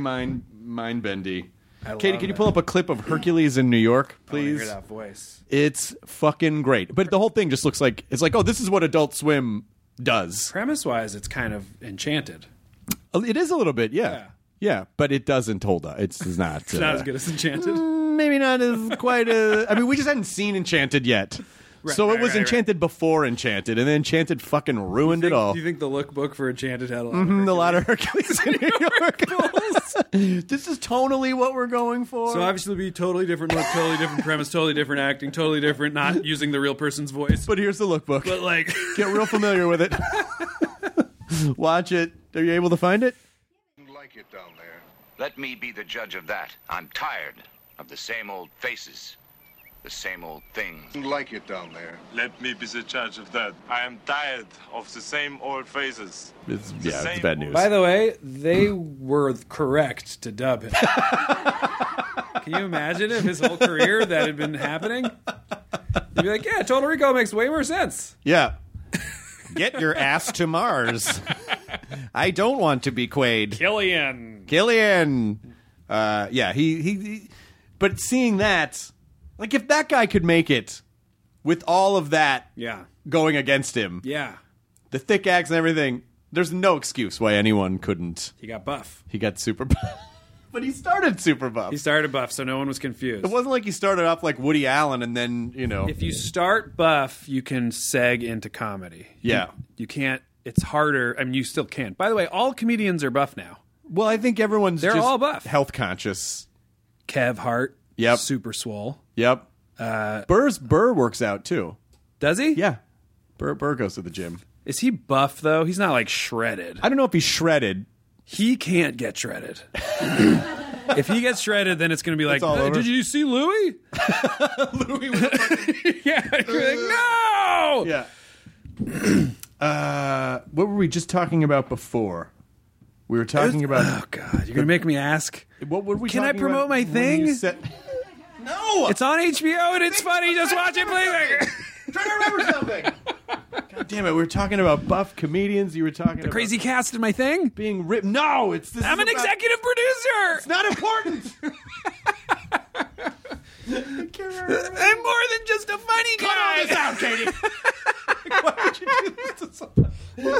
bendy. Katie, can you pull up a clip of Hercules in New York, please? I hear that voice. It's fucking great. But the whole thing just looks like it's like, oh, this is what Adult Swim does. Premise-wise, it's kind of Enchanted. It is a little bit, yeah. Yeah, but it doesn't hold up. It's not. It's not as good as Enchanted. Maybe not as quite a... I mean, we just hadn't seen Enchanted yet. So it was Enchanted before Enchanted, and then Enchanted fucking ruined it all. Do you think the lookbook for Enchanted had a lot of Hercules in New York? This is tonally what we're going for. So obviously it'll be totally different look, totally different premise, totally different acting, totally different, not using the real person's voice. But here's the lookbook. But like... Get real familiar with it. Watch it. Are you able to find it? Like it down there. Let me be the judge of that. I'm tired of the same old faces. The same old things. Like it down there. Let me be the judge of that. I am tired of the same old faces. It's bad news. By the way, they were correct to dub him. Can you imagine if his whole career that had been happening? You'd be like, yeah, Total Recall makes way more sense. Yeah. Get your ass to Mars. I don't want to be Quaid. Killian. Yeah, he but seeing that, like if that guy could make it with all of that going against him. Yeah. The thick acts and everything, there's no excuse why anyone couldn't. He got buff. He got super buff. But he started super buff. He started buff, so no one was confused. It wasn't like he started off like Woody Allen and then, you know. If you start buff, you can seg into comedy. Yeah. You can't. It's harder. I mean, you still can. By the way, all comedians are buff now. Well, I think everyone's They're just all buff. Health conscious. Kev Hart. Yep. Super swole. Yep. Burr works out too. Does he? Yeah. Burr goes to the gym. Is he buff though? He's not like shredded. I don't know if he's shredded. He can't get shredded. If he gets shredded, then it's going to be like, did you see Louis? Louis was fucking... Yeah. You're like, no! Yeah. What were we just talking about before? We were talking about... Oh, God. You're going to make me ask. What were we Can talking I promote about my thing? No! It's on HBO and it's funny. Just watch it, please. Try to remember something. God damn it. We were talking about buff comedians. You were talking about... Crazy cast in my thing? Being ripped. No! I'm an executive producer! It's not important! I'm more than just a funny guy! Cut all this out, Katie! Why would you do this to someone?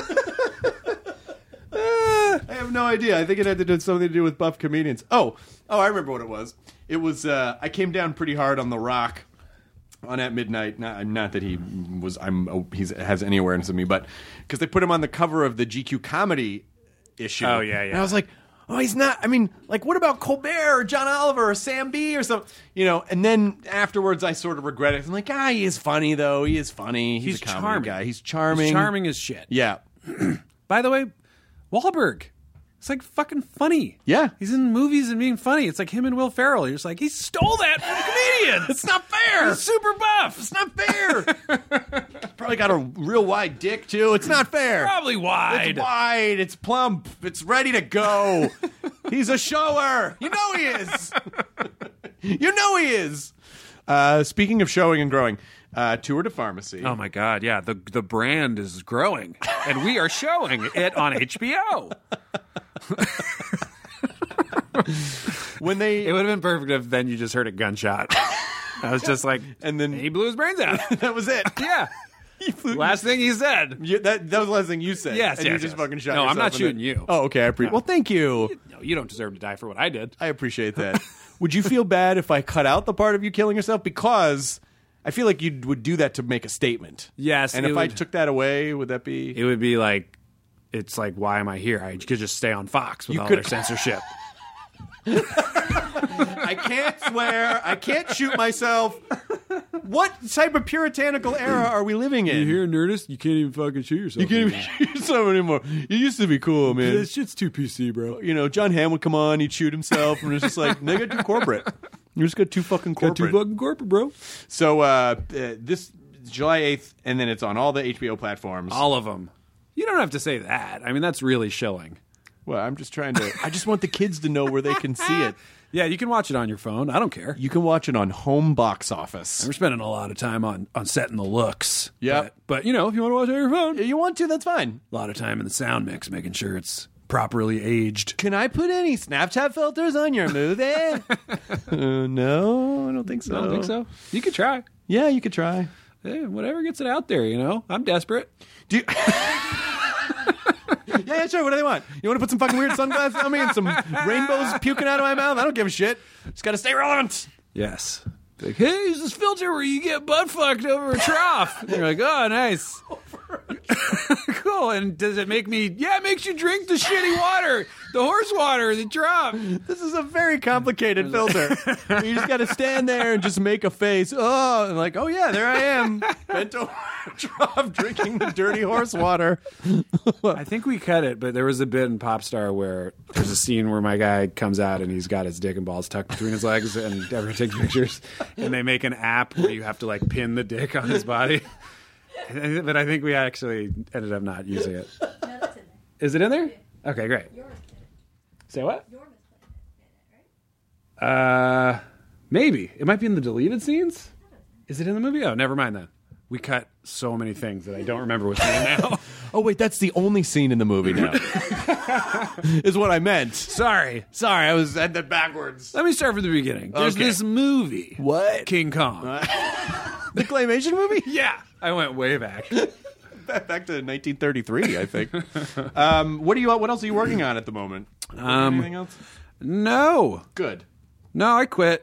I have no idea. I think it had to do something to do with buff comedians. Oh, I remember what it was. It was, I came down pretty hard on The Rock on At Midnight. Not that he has any awareness of me, but because they put him on the cover of the GQ comedy issue. Oh, yeah. And I was like, oh, he's not. I mean, like, what about Colbert or John Oliver or Sam B or something? You know, and then afterwards I sort of regret it. I'm like, he is funny, though. He is funny. He's a comedy charming. guy. He's charming. He's charming as shit. Yeah. By the way, Wahlberg. It's like fucking funny. Yeah. He's in movies and being funny. It's like him and Will Ferrell. You're just like, he stole that from comedians. It's not fair. He's super buff. It's not fair. Probably got a real wide dick, too. It's not fair. Probably wide. It's wide. It's plump. It's ready to go. He's a shower. You know he is. You know he is. Speaking of showing and growing, Tour de Pharmacy. Oh, my God. Yeah, the brand is growing, and we are showing it on HBO. It would have been perfect if then you just heard a gunshot. I was just like, and then he blew his brains out. That was it. Yeah. Last thing he said. That was the last thing you said. Yes, and yes, you just yes. fucking shot No, yourself I'm not in shooting the- you. Oh, okay. I appreciate. Well, thank you. No, you don't deserve to die for what I did. I appreciate that. Would you feel bad if I cut out the part of you killing yourself? Because I feel like you would do that to make a statement. Yes. And if I took that away, would that be? It would be like, it's like, why am I here? I could just stay on Fox with all their censorship. I can't swear. I can't shoot myself. What type of puritanical era are we living in? You hear, Nerdist? You can't even fucking shoot yourself. You can't even shoot yourself anymore. You used to be cool, man. This shit's too PC, bro. You know, John Hamm would come on, he'd shoot himself, and it's just like, they got too corporate. You just got too fucking corporate. Got too fucking corporate, bro. So this July 8th, and then it's on all the HBO platforms. All of them. You don't have to say that. I mean, that's really shilling. Well, I'm just trying to... I just want the kids to know where they can see it. Yeah, you can watch it on your phone. I don't care. You can watch it on Home Box Office. We're spending a lot of time on setting the looks. Yep. But, you know, if you want to watch it on your phone. You want to, that's fine. A lot of time in the sound mix, making sure it's properly aged. Can I put any Snapchat filters on your movie? No, I don't think so. I don't think so. You could try. Yeah, you could try. Hey, whatever gets it out there, you know? I'm desperate. Do you... Yeah, sure. What do they want? You want to put some fucking weird sunglasses on me and some rainbows puking out of my mouth? I don't give a shit. Just got to stay relevant. Yes. Like, hey, there's this filter where you get butt fucked over a trough. And you're like, oh, nice. Cool. And does it make me... Yeah, it makes you drink the shitty water. The horse water, the trough. This is a very complicated filter. You just got to stand there and just make a face. Oh, and like, oh yeah, there I am. Bent over a trough drinking the dirty horse water. I think we cut it, but there was a bit in Popstar where there's a scene where my guy comes out and he's got his dick and balls tucked between his legs and everyone takes pictures. And they make an app where you have to like pin the dick on his body. But I think we actually ended up not using it. No, that's in there. Is it in there? Okay, great. Say what? Maybe. It might be in the deleted scenes? Is it in the movie? Oh, never mind then. We cut so many things that I don't remember what's in it now. Oh, wait, that's the only scene in the movie now. Is what I meant. Sorry, I was at that backwards. Let me start from the beginning. There's this movie. What? King Kong. The claymation movie? Yeah. I went way back. Back to 1933, I think. What else are you working on at the moment? Anything else? No. Good. No, I quit.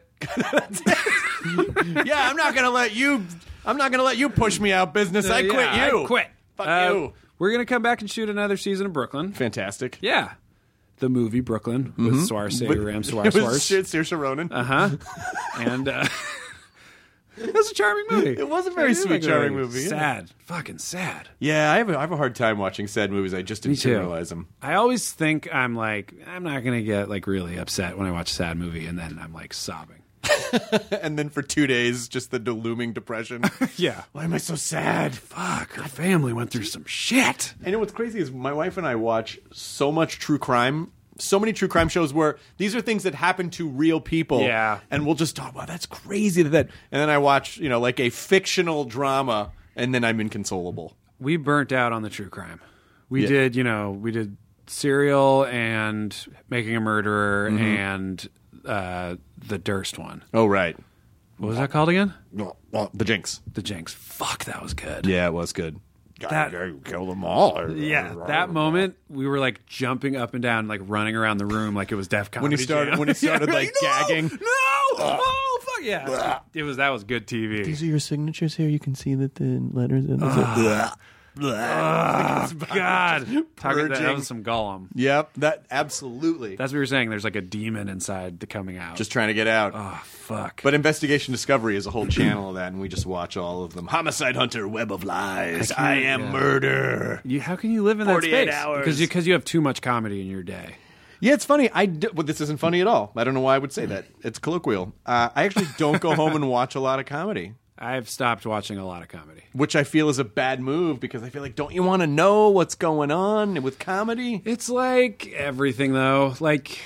Yeah, I'm not gonna let you push me out business. I quit you. I quit. Fuck you. We're gonna come back and shoot another season of Brooklyn. Fantastic. Yeah. The movie Brooklyn with Saoirse Ronan. It was Saoirse Ronan. And it was a charming movie. It was a very sweet, charming movie. Yeah. Sad. Fucking sad. Yeah, I have a hard time watching sad movies. I just didn't realize them. I always think I'm not going to get like really upset when I watch a sad movie, and then I'm like sobbing. And then for 2 days, just the looming depression. Yeah. Why am I so sad? Fuck, her family went through some shit. And you know what's crazy is my wife and I watch so much true crime. So many true crime shows where these are things that happen to real people. Yeah. And we'll just talk, wow, that's crazy that. And then I watch, like a fictional drama, and then I'm inconsolable. We burnt out on the true crime. We did Serial and Making a Murderer and the Durst one. Oh, right. What was that called again? The Jinx. The Jinx. Fuck, that was good. Yeah, it was good. That kill them all. Yeah, that moment we were like jumping up and down, like running around the room like it was Def Comedy Jam. When he started like gagging. No! Oh fuck yeah! That was good TV. These are your signatures here. You can see that the letters in. God, that was some Gollum. Yep, that absolutely. That's what we were saying. There's like a demon inside the coming out, just trying to get out. Oh fuck! But Investigation Discovery is a whole channel of that, and we just watch all of them. Homicide Hunter, Web of Lies, I Am Murder. How can you live in that 48 space? hours. Because you have too much comedy in your day. Yeah, it's funny. Well, this isn't funny at all. I don't know why I would say that. It's colloquial. I actually don't go home and watch a lot of comedy. I've stopped watching a lot of comedy. Which I feel is a bad move because I feel like, don't you want to know what's going on with comedy? It's like everything, though. Like,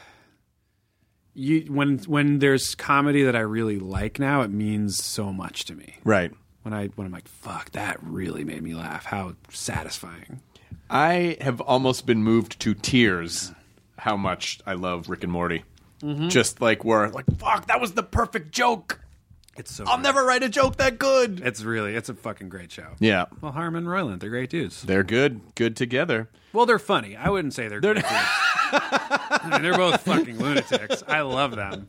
when there's comedy that I really like now, it means so much to me. Right. When I'm like, fuck, that really made me laugh. How satisfying. I have almost been moved to tears how much I love Rick and Morty. Mm-hmm. Just like fuck, that was the perfect joke. It's so I'll good. never write a joke that good. It's a fucking great show. Yeah. Well, Harmon and Roiland, they're great dudes. They're good together. Well, they're funny. I wouldn't say they're great dudes. I mean, they're both fucking lunatics. I love them.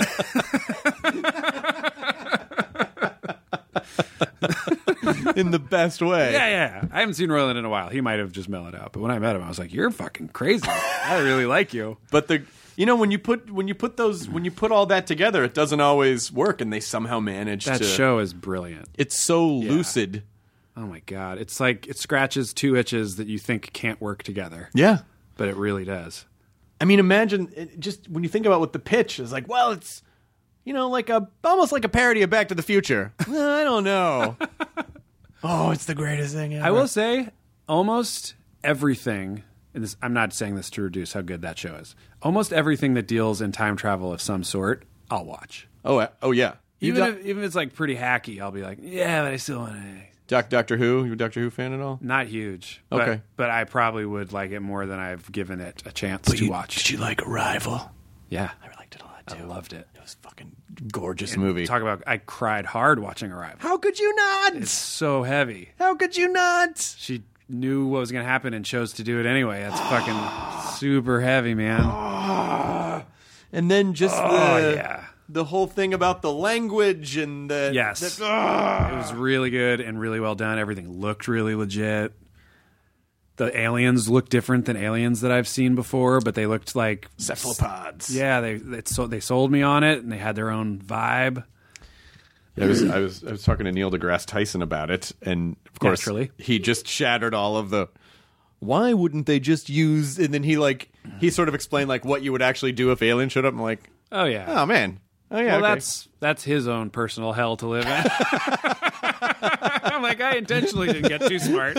In the best way. Yeah. I haven't seen Roiland in a while. He might have just mellowed out. But when I met him, I was like, "You're fucking crazy. I really like you." But when you put all that together, it doesn't always work, and they somehow manage That to. show is brilliant. It's so lucid. Oh my god, it's like it scratches two itches that you think can't work together. Yeah, but it really does. I mean, imagine just when you think about what the pitch is like. Well, it's like almost like a parody of Back to the Future. I don't know. Oh, it's the greatest thing ever. I will say, almost everything. And this, I'm not saying this to reduce how good that show is. Almost everything that deals in time travel of some sort, I'll watch. Oh yeah. Even if it's like pretty hacky, I'll be like, yeah, but I still want to. Doctor Who? You a Doctor Who fan at all? Not huge. Okay. But I probably would like it more than I've given it a chance to watch. Did you like Arrival? Yeah. I liked it a lot, too. I loved it. It was a fucking gorgeous movie. Talk about, I cried hard watching Arrival. How could you not? It's so heavy. How could you not? She knew what was going to happen and chose to do it anyway. That's fucking super heavy, man. And then just the whole thing about the language and the... Yes. It was really good and really well done. Everything looked really legit. The aliens looked different than aliens that I've seen before, but they looked like... cephalopods. Yeah, they sold me on it, and they had their own vibe. I was talking to Neil deGrasse Tyson about it, and of course he just shattered all of the why wouldn't they just use, and then he sort of explained like what you would actually do if aliens showed up. I'm like, oh yeah, oh man, oh yeah. Well, okay. that's his own personal hell to live in. I'm like, I intentionally didn't get too smart.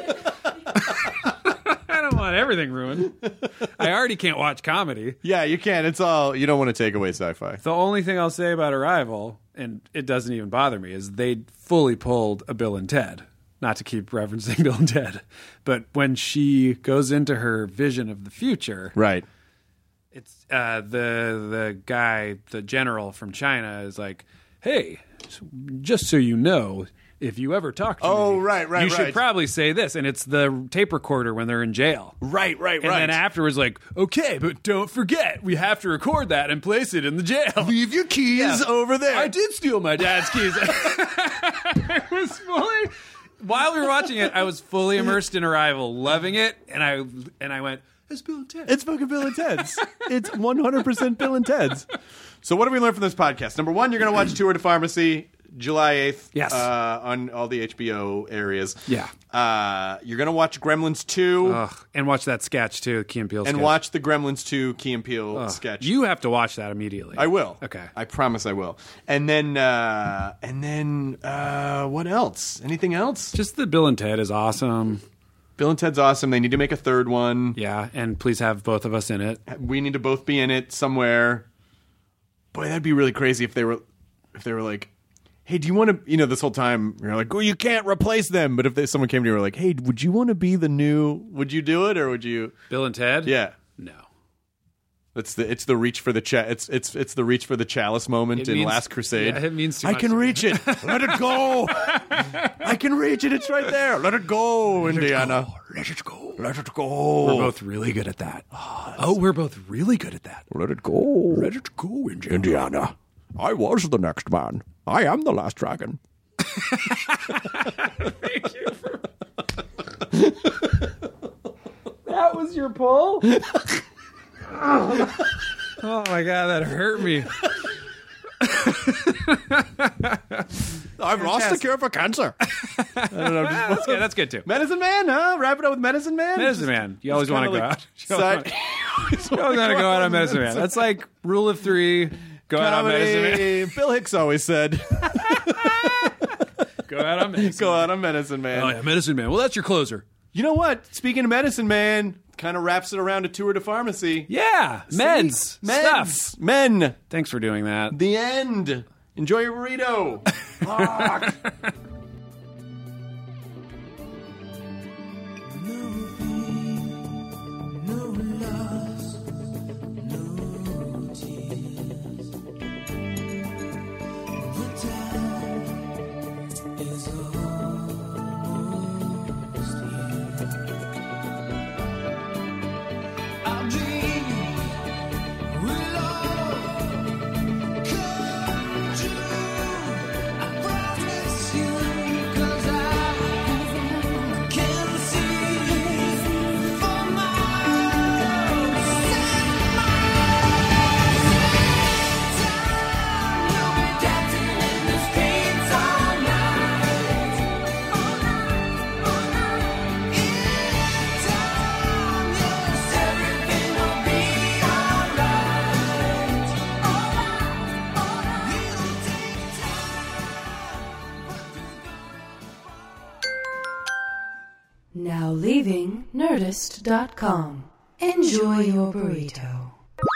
I don't want everything ruined. I already can't watch comedy. Yeah, you can't. It's all, you don't want to take away sci-fi. The only thing I'll say about Arrival, and it doesn't even bother me, is they fully pulled a Bill and Ted. Not to keep referencing Bill and Ted, but when she goes into her vision of the future, right? It's the guy, the general from China, is like, "Hey, just so you know, if you ever talk to me, you should probably say this." And it's the tape recorder when they're in jail. Right. And then afterwards, like, okay, but don't forget, we have to record that and place it in the jail. Leave your keys over there. I did steal my dad's keys. It was fully... While we were watching it, I was fully immersed in Arrival, loving it, and I went, it's Bill and Ted. It's fucking Bill and Ted's. It's 100% Bill and Ted's. So what do we learn from this podcast? Number one, you're going to watch Tour de Pharmacy July 8th. Yes. On all the HBO areas. Yeah. You're going to watch Gremlins 2. And watch that sketch, too, Key and Peele sketch. And watch the Gremlins 2 Key and Peele sketch. You have to watch that immediately. I will. Okay. I promise I will. And then what else? Anything else? Just that Bill and Ted is awesome. Bill and Ted's awesome. They need to make a third one. Yeah, and please have both of us in it. We need to both be in it somewhere. Boy, that'd be really crazy if they were like, hey, do you want to, this whole time, you're like, oh, you can't replace them. But if someone came to you and were like, hey, would you want to be the new, would you do it or would you? Bill and Ted? Yeah. No. It's the reach for the it's the reach for the chalice moment in Last Crusade. Yeah, it means too I much can to me. reach it. Let it go. I can reach it. It's right there. Let it go, Indiana. Let it go. Let it go. We're both really good at that. We're both really good at that. Let it go. Let it go, Indiana. I was the next man. I am the last dragon. Thank you. That was your pull? Oh my god, that hurt me. I've lost the cure for cancer. I don't know. That's good too. Medicine Man, huh? Wrap it up with Medicine Man. Medicine Man. You always want to go out. You always Side- want to go out on Medicine Man. That's like rule of 3. Go out on Medicine Man. Bill Hicks always said. Go out on Medicine Man. Go out on Medicine Man. Oh yeah, Medicine Man. Well, that's your closer. You know what? Speaking of Medicine Man, kind of wraps it around a Tour de Pharmacy. Yeah, meds. Stuff. Men. Thanks for doing that. The end. Enjoy your burrito. Fuck. The ravingnerdist.com. Enjoy your burrito.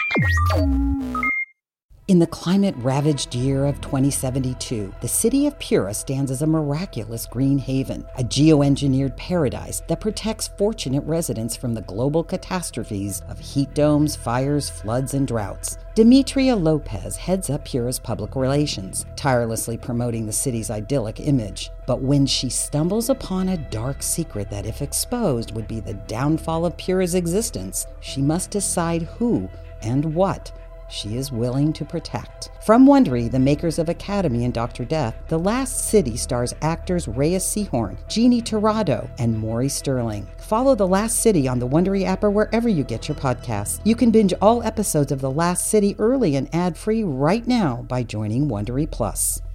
In the climate-ravaged year of 2072, the city of Pura stands as a miraculous green haven, a geoengineered paradise that protects fortunate residents from the global catastrophes of heat domes, fires, floods, and droughts. Demetria Lopez heads up Pura's public relations, tirelessly promoting the city's idyllic image. But when she stumbles upon a dark secret that, if exposed, would be the downfall of Pura's existence, she must decide who and what she is willing to protect. From Wondery, the makers of Academy and Dr. Death, The Last City stars actors Reyes Sehorn, Jeannie Torrado, and Maury Sterling. Follow The Last City on the Wondery app or wherever you get your podcasts. You can binge all episodes of The Last City early and ad-free right now by joining Wondery Plus.